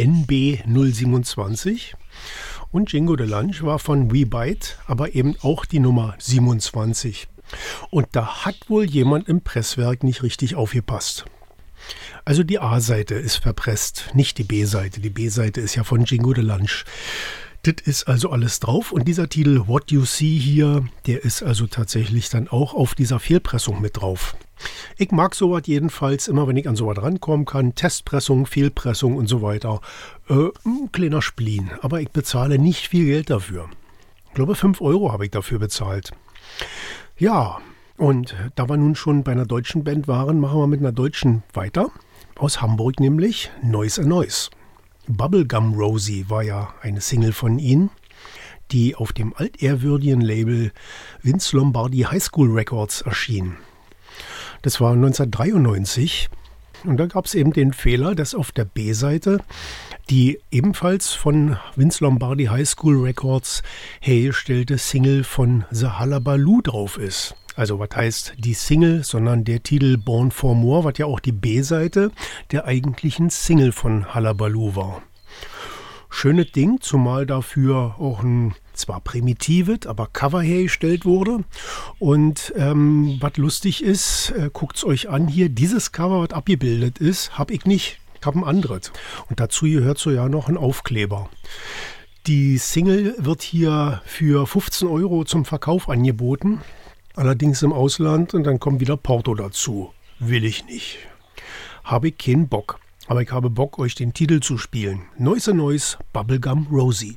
NB027. Und Jingo de Lunch war von We Bite, aber eben auch die Nummer 27. Und da hat wohl jemand im Presswerk nicht richtig aufgepasst. Also die A-Seite ist verpresst, nicht die B-Seite. Die B-Seite ist ja von Jingo de Lunch. Das ist also alles drauf. Und dieser Titel What You See hier, der ist also tatsächlich dann auch auf dieser Fehlpressung mit drauf. Ich mag sowas jedenfalls immer, wenn ich an sowas rankommen kann. Testpressung, Fehlpressung und so weiter. Ein kleiner Spleen, aber ich bezahle nicht viel Geld dafür. Ich glaube, 5 € habe ich dafür bezahlt. Ja, und da wir nun schon bei einer deutschen Band waren, machen wir mit einer deutschen weiter. Aus Hamburg nämlich, Noise a Noise. Bubblegum Rosie war ja eine Single von ihnen, die auf dem altehrwürdigen Label Vince Lombardi High School Records erschien. Das war 1993 und da gab es eben den Fehler, dass auf der B-Seite die ebenfalls von Vince Lombardi High School Records hergestellte Single von The Hullabaloo drauf ist. Also was heißt die Single, sondern der Titel Born for More, was ja auch die B-Seite der eigentlichen Single von Hullabaloo war. Schönes Ding, zumal dafür auch ein zwar primitives, aber Cover hergestellt wurde. Und was lustig ist, guckt es euch an hier, dieses Cover, was abgebildet ist, habe ich nicht. Ich habe ein anderes. Und dazu gehört so ja noch ein Aufkleber. Die Single wird hier für 15 € zum Verkauf angeboten. Allerdings im Ausland und dann kommt wieder Porto dazu. Will ich nicht. Habe ich keinen Bock. Aber ich habe Bock, euch den Titel zu spielen. Noise a Noise, Bubblegum Rosie.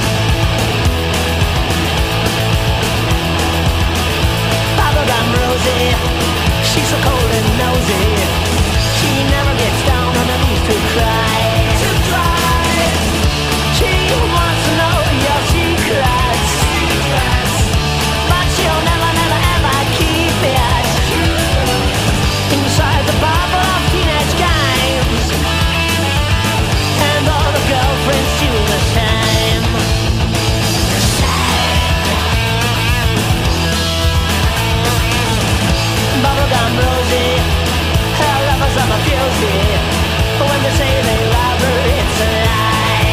Bubblegum Rosie, she's so cold and nosy. She never gets down on her knees to cry. She wants to know your secrets, but she'll never, never, ever keep it inside the bubble of teenage games. And all the girlfriends do the same. Bubblegum Rosie, her lovers are mafiosi. When they say they love her, it's a lie.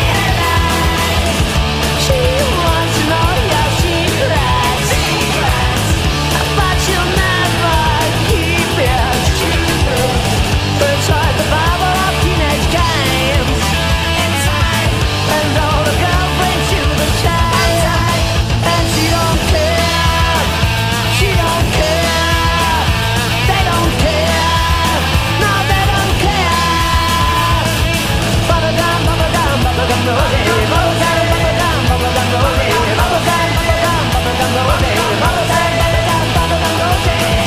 She wants to know your secrets, but she'll never keep it inside the bubble of teenage games. And all the girlfriends do the same. And she don't care, she don't care, they don't care, no they don't care. Bubblegum, bubblegum, bubblegum Rosie, bubblegum, bubblegum, bubblegum Rosie, bubblegum, bubblegum, bubblegum Rosie, bubblegum, bubblegum, bubblegum Rosie.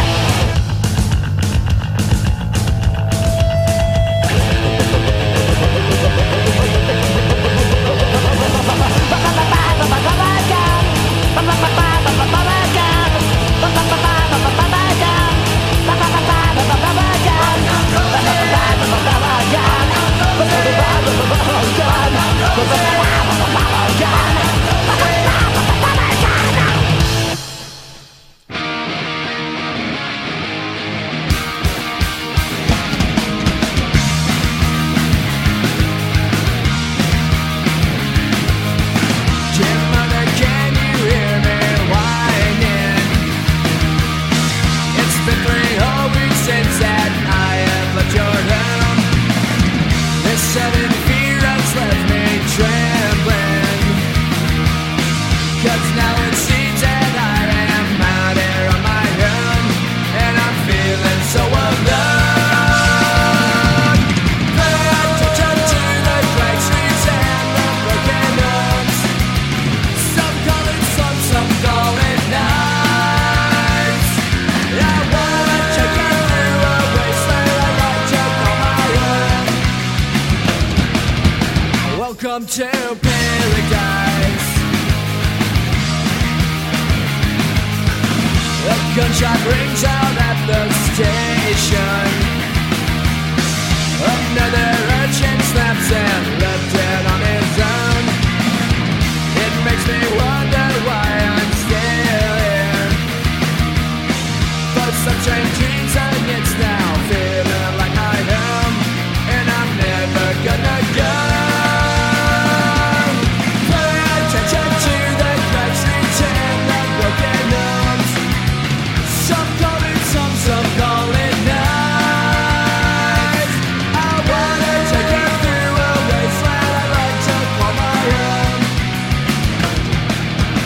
Welcome to paradise. A gunshot rings out at the station. Another urchin snaps and left it on his own. It makes me wonder why I'm still here. For some strange reason it's now feeling like my home, and I'm never gonna go.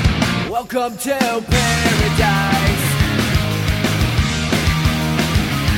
Welcome to paradise.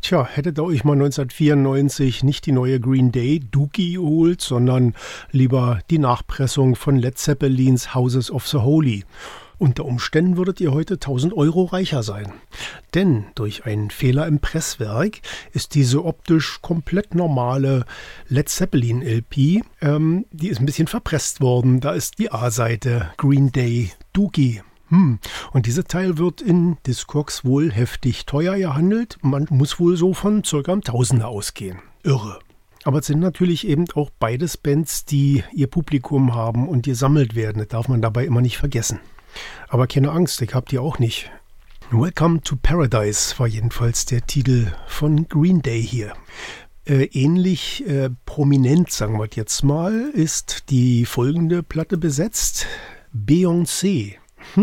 Tja, hättet ihr euch mal 1994 nicht die neue Green Day Dookie geholt, sondern lieber die Nachpressung von Led Zeppelins Houses of the Holy. Unter Umständen würdet ihr heute 1.000 € reicher sein. Denn durch einen Fehler im Presswerk ist diese optisch komplett normale Led Zeppelin LP, die ist ein bisschen verpresst worden. Da ist die A-Seite Green Day Dookie. Und dieser Teil wird in Discogs wohl heftig teuer gehandelt. Man muss wohl so von ca. einem Tausender ausgehen. Irre. Aber es sind natürlich eben auch beides Bands, die ihr Publikum haben und gesammelt werden. Das darf man dabei immer nicht vergessen. Aber keine Angst, ich hab die auch nicht. Welcome to Paradise war jedenfalls der Titel von Green Day hier. Ähnlich prominent, sagen wir jetzt mal, ist die folgende Platte besetzt. Beyoncé.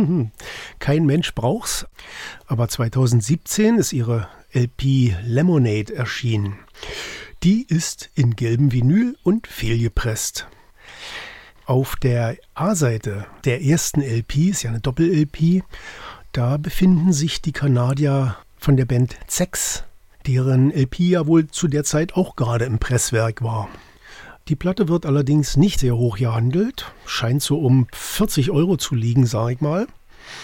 Kein Mensch braucht's, aber 2017 ist ihre LP Lemonade erschienen. Die ist in gelbem Vinyl und fehlgepresst. Auf der A-Seite der ersten LP, ist ja eine Doppel-LP, da befinden sich die Kanadier von der Band Zex, deren LP ja wohl zu der Zeit auch gerade im Presswerk war. Die Platte wird allerdings nicht sehr hoch gehandelt, scheint so um 40 € zu liegen, sage ich mal.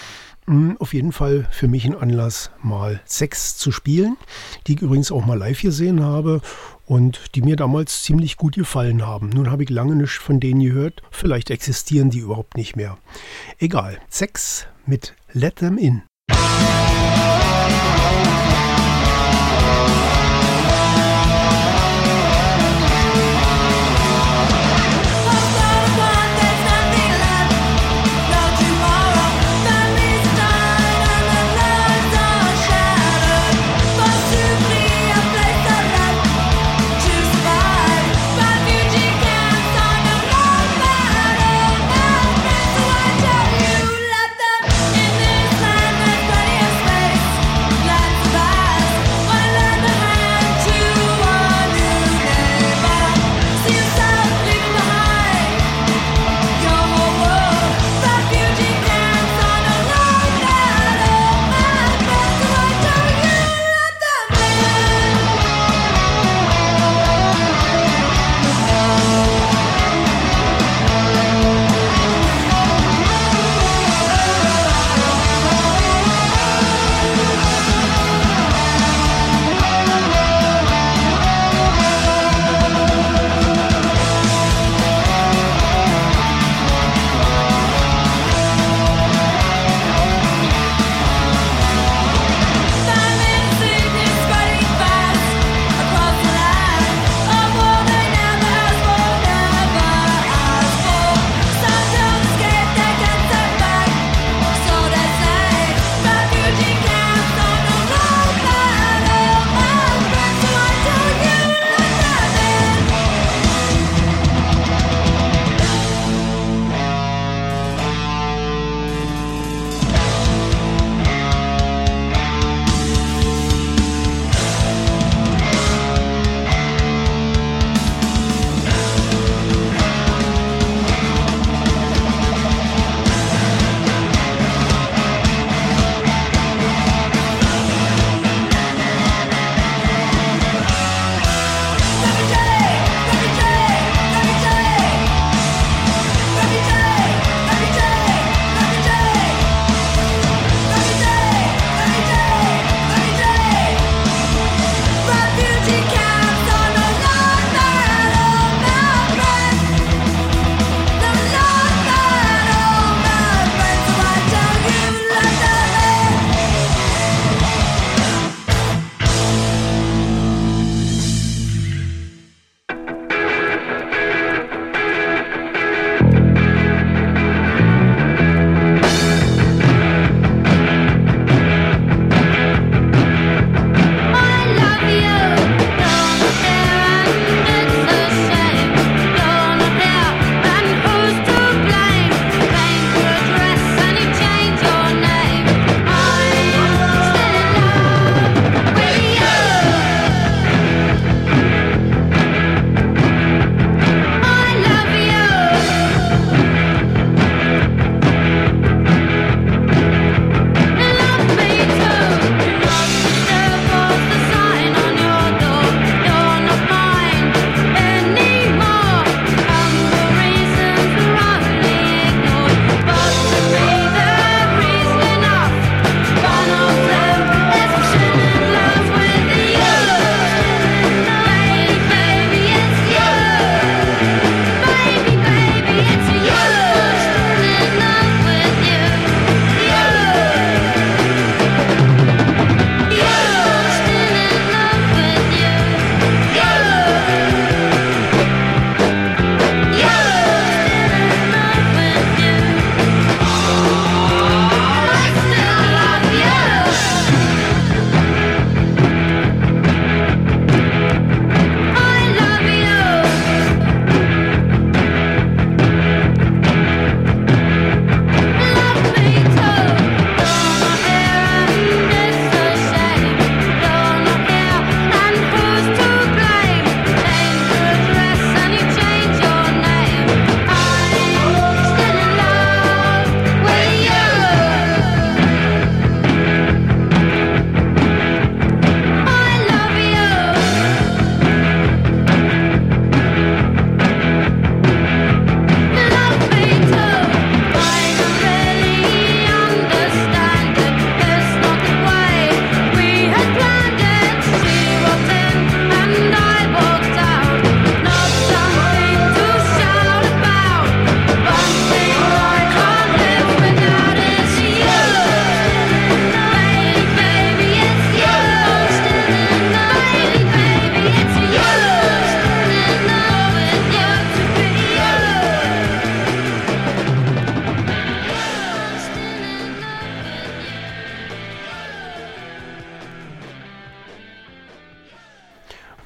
Auf jeden Fall für mich ein Anlass, mal Zex zu spielen, die ich übrigens auch mal live gesehen habe und die mir damals ziemlich gut gefallen haben. Nun habe ich lange nichts von denen gehört, vielleicht existieren die überhaupt nicht mehr. Egal, Zex mit Let Them In. Let them in this land that's bloody as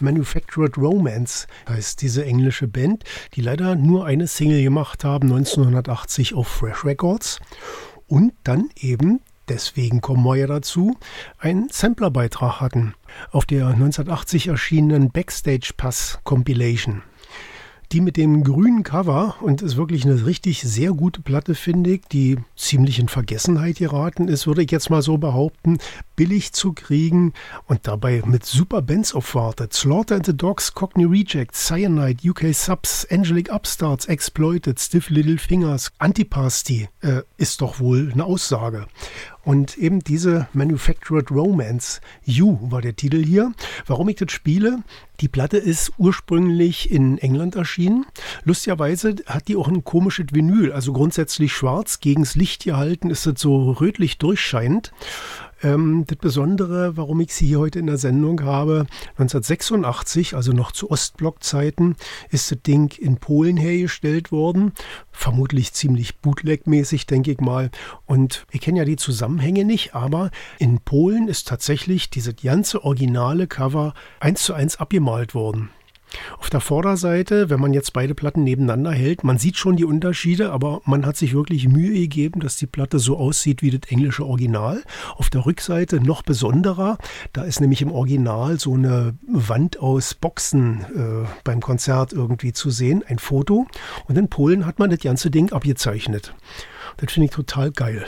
Manufactured Romance heißt diese englische Band, die leider nur eine Single gemacht haben, 1980 auf Fresh Records. Und dann eben, deswegen kommen wir ja dazu, einen Samplerbeitrag hatten auf der 1980 erschienenen Backstage Pass Compilation. Die mit dem grünen Cover, und ist wirklich eine richtig sehr gute Platte, finde ich, die ziemlich in Vergessenheit geraten ist, würde ich jetzt mal so behaupten, billig zu kriegen und dabei mit super Bands aufwartet. Slaughter and the Dogs, Cockney Rejects, Cyanide, UK Subs, Angelic Upstarts, Exploited, Stiff Little Fingers, Antipasti, ist doch wohl eine Aussage. Und eben diese Manufactured Romance, You war der Titel hier. Warum ich das spiele? Die Platte ist ursprünglich in England erschienen. Lustigerweise hat die auch ein komisches Vinyl, also grundsätzlich schwarz, gegens Licht gehalten, ist das so rötlich durchscheinend. Das Besondere, warum ich sie hier heute in der Sendung habe, 1986, also noch zu Ostblock-Zeiten, ist das Ding in Polen hergestellt worden. Vermutlich ziemlich bootleg-mäßig, denke ich mal. Und ich kenne ja die Zusammenhänge nicht, aber in Polen ist tatsächlich dieses ganze originale Cover 1:1 abgemalt worden. Auf der Vorderseite, wenn man jetzt beide Platten nebeneinander hält, man sieht schon die Unterschiede, aber man hat sich wirklich Mühe gegeben, dass die Platte so aussieht wie das englische Original. Auf der Rückseite noch besonderer, da ist nämlich im Original so eine Wand aus Boxen beim Konzert irgendwie zu sehen, ein Foto. Und in Polen hat man das ganze Ding abgezeichnet. Das finde ich total geil.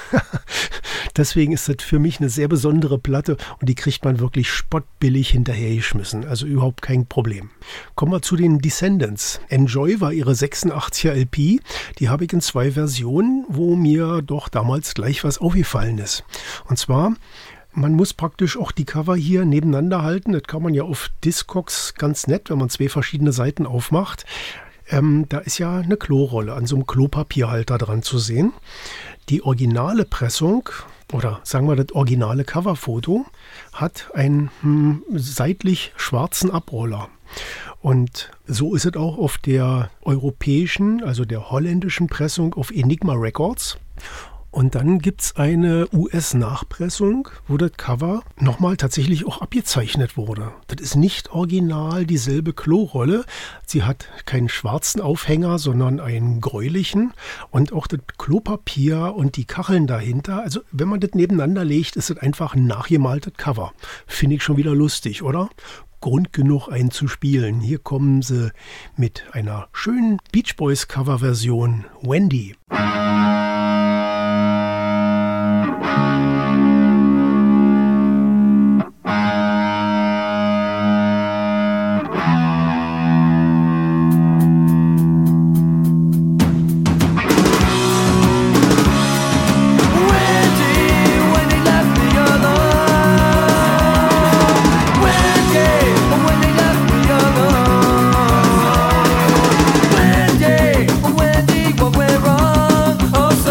Deswegen ist das für mich eine sehr besondere Platte und die kriegt man wirklich spottbillig hinterhergeschmissen. Also überhaupt kein Problem. Kommen wir zu den Descendants. Enjoy war ihre 86er LP. Die habe ich in 2 Versionen, wo mir doch damals gleich was aufgefallen ist. Und zwar, man muss praktisch auch die Cover hier nebeneinander halten. Das kann man ja auf Discogs ganz nett, wenn man 2 verschiedene Seiten aufmacht. Da ist ja eine Klorolle an so einem Klopapierhalter dran zu sehen. Die originale Pressung, oder sagen wir das originale Coverfoto, hat einen seitlich schwarzen Abroller. Und so ist es auch auf der europäischen, also der holländischen Pressung auf Enigma Records. Und dann gibt es eine US-Nachpressung, wo das Cover nochmal tatsächlich auch abgezeichnet wurde. Das ist nicht original dieselbe Klorolle. Sie hat keinen schwarzen Aufhänger, sondern einen gräulichen. Und auch das Klopapier und die Kacheln dahinter, also wenn man das nebeneinander legt, ist das einfach ein nachgemaltes Cover. Finde ich schon wieder lustig, oder? Grund genug einzuspielen. Hier kommen sie mit einer schönen Beach Boys Coverversion, Wendy. Wendy, what went wrong? Oh,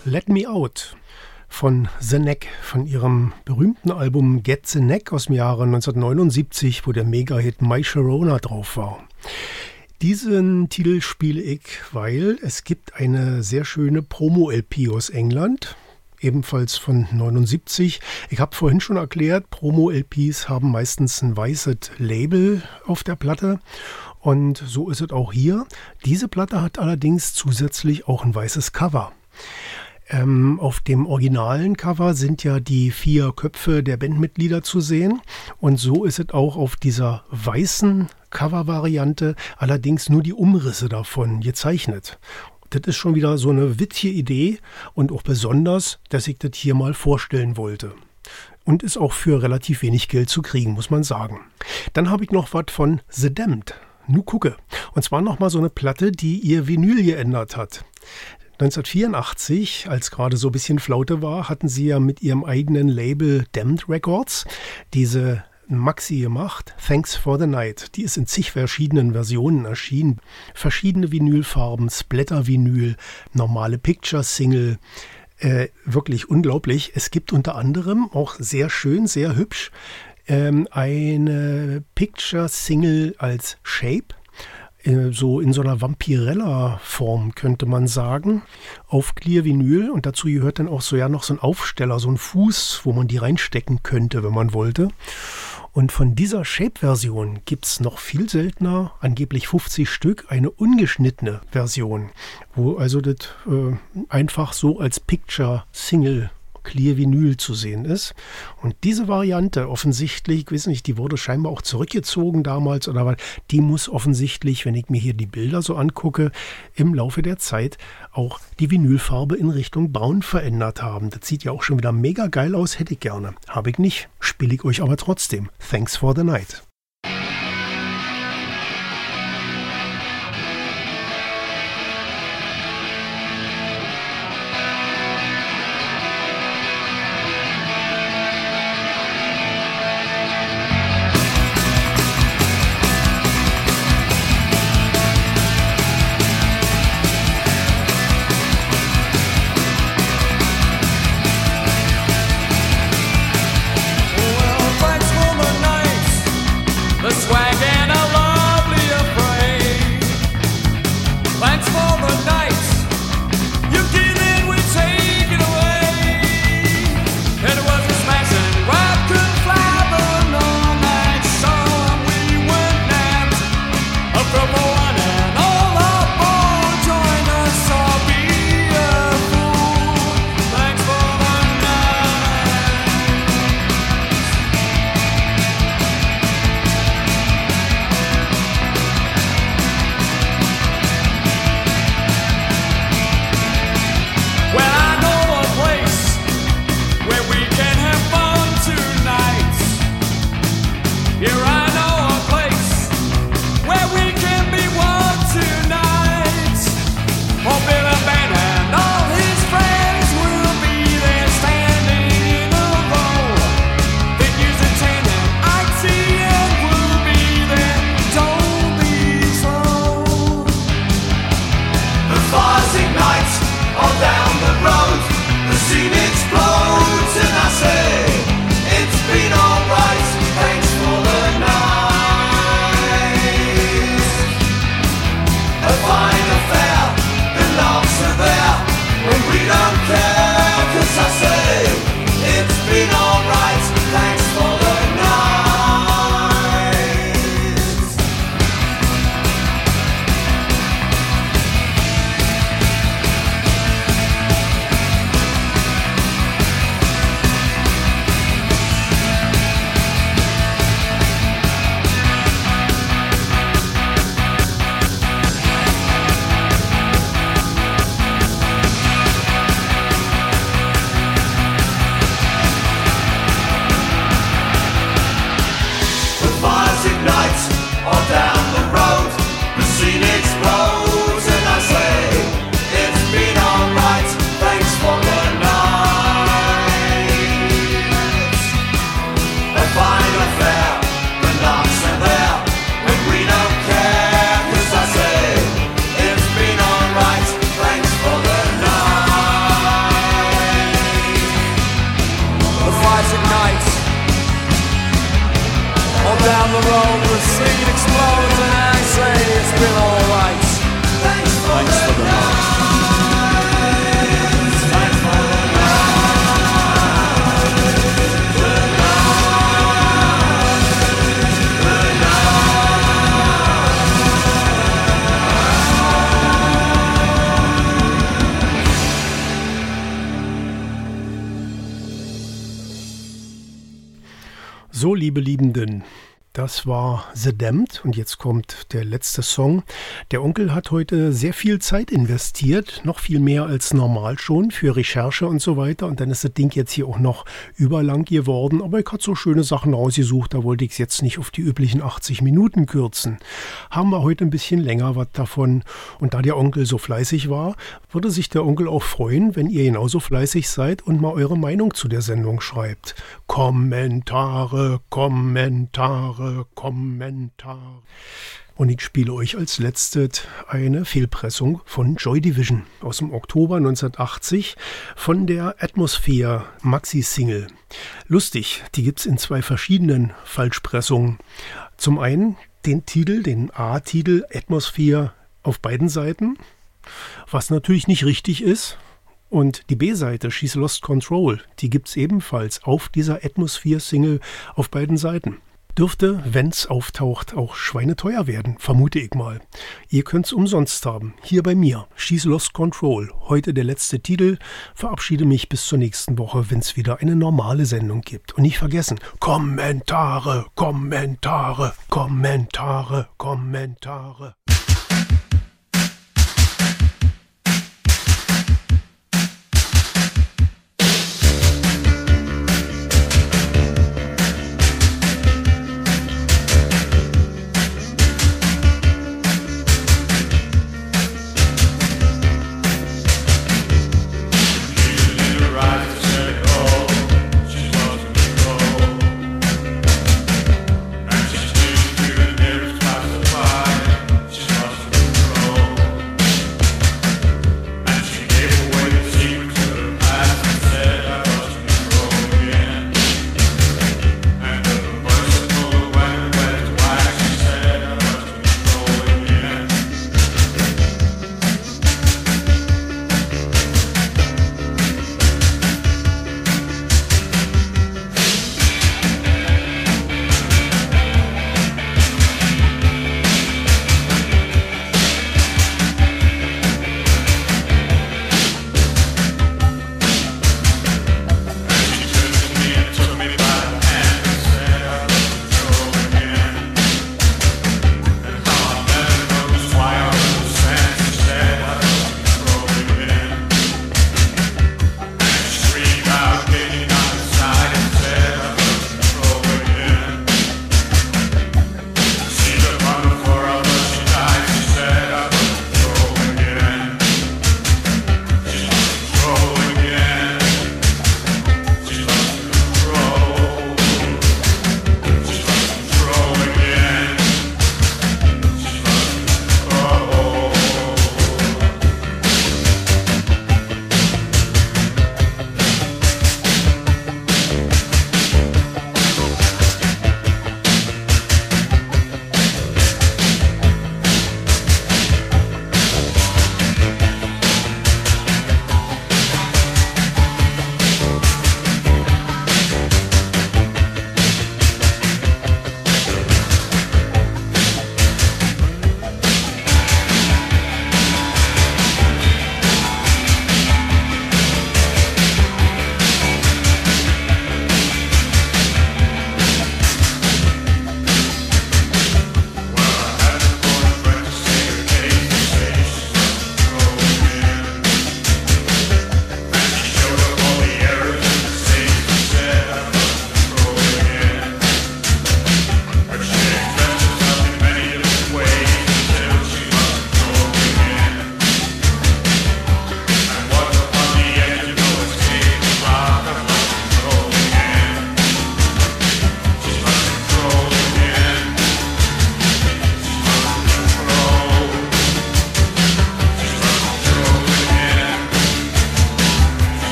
Let Me Out von The Neck, von ihrem berühmten Album Get the Neck aus dem Jahre 1979, wo der Mega-Hit My Sharona drauf war. Diesen Titel spiele ich, weil es gibt eine sehr schöne Promo-LP aus England, ebenfalls von 79. Ich habe vorhin schon erklärt, Promo-LPs haben meistens ein weißes Label auf der Platte. Und so ist es auch hier. Diese Platte hat allerdings zusätzlich auch ein weißes Cover. Auf dem originalen Cover sind ja die 4 Köpfe der Bandmitglieder zu sehen. Und so ist es auch auf dieser weißen Cover-Variante, allerdings nur die Umrisse davon gezeichnet. Das ist schon wieder so eine witzige Idee und auch besonders, dass ich das hier mal vorstellen wollte. Und ist auch für relativ wenig Geld zu kriegen, muss man sagen. Dann habe ich noch was von The Damned. Nu gucke. Und zwar nochmal so eine Platte, die ihr Vinyl geändert hat. 1984, als gerade so ein bisschen Flaute war, hatten sie ja mit ihrem eigenen Label Damned Records diese Maxi gemacht, Thanks for the Night. Die ist in zig verschiedenen Versionen erschienen. Verschiedene Vinylfarben, Splatter-Vinyl, normale Picture-Single. Wirklich unglaublich. Es gibt unter anderem auch sehr schön, sehr hübsch eine Picture-Single als Shape. So in so einer Vampirella-Form, könnte man sagen, auf Clear Vinyl. Und dazu gehört dann auch so ja noch so ein Aufsteller, so ein Fuß, wo man die reinstecken könnte, wenn man wollte. Und von dieser Shape-Version gibt es noch viel seltener, angeblich 50 Stück, eine ungeschnittene Version, wo also das einfach so als Picture-Single Clear Vinyl zu sehen ist. Und diese Variante offensichtlich, ich weiß nicht, die wurde scheinbar auch zurückgezogen damals oder was, die muss offensichtlich, wenn ich mir hier die Bilder so angucke, im Laufe der Zeit auch die Vinylfarbe in Richtung braun verändert haben. Das sieht ja auch schon wieder mega geil aus, hätte ich gerne. Habe ich nicht, spiele ich euch aber trotzdem. Thanks for the Night. Well, thanks for the night. So, liebe Liebenden, das war The Damned und jetzt kommt der letzte Song. Der Onkel hat heute sehr viel Zeit investiert, noch viel mehr als normal schon für Recherche und so weiter. Und dann ist das Ding jetzt hier auch noch überlang geworden. Aber ich habe so schöne Sachen rausgesucht, da wollte ich es jetzt nicht auf die üblichen 80 Minuten kürzen. Haben wir heute ein bisschen länger was davon. Und da der Onkel so fleißig war, würde sich der Onkel auch freuen, wenn ihr genauso fleißig seid und mal eure Meinung zu der Sendung schreibt. Kommentare, Kommentare. Kommentar. Und ich spiele euch als letztes eine Fehlpressung von Joy Division aus dem Oktober 1980 von der Atmosphere Maxi-Single. Lustig, die gibt's in 2 verschiedenen Falschpressungen. Zum einen den Titel, den A-Titel Atmosphere auf beiden Seiten, was natürlich nicht richtig ist. Und die B-Seite, She's Lost Control, die gibt's ebenfalls auf dieser Atmosphere-Single auf beiden Seiten. Dürfte, wenn's auftaucht, auch schweineteuer werden, vermute ich mal. Ihr könnt's umsonst haben, hier bei mir. She's Lost Control, heute der letzte Titel. Verabschiede mich bis zur nächsten Woche, wenn's wieder eine normale Sendung gibt. Und nicht vergessen, Kommentare, Kommentare, Kommentare, Kommentare.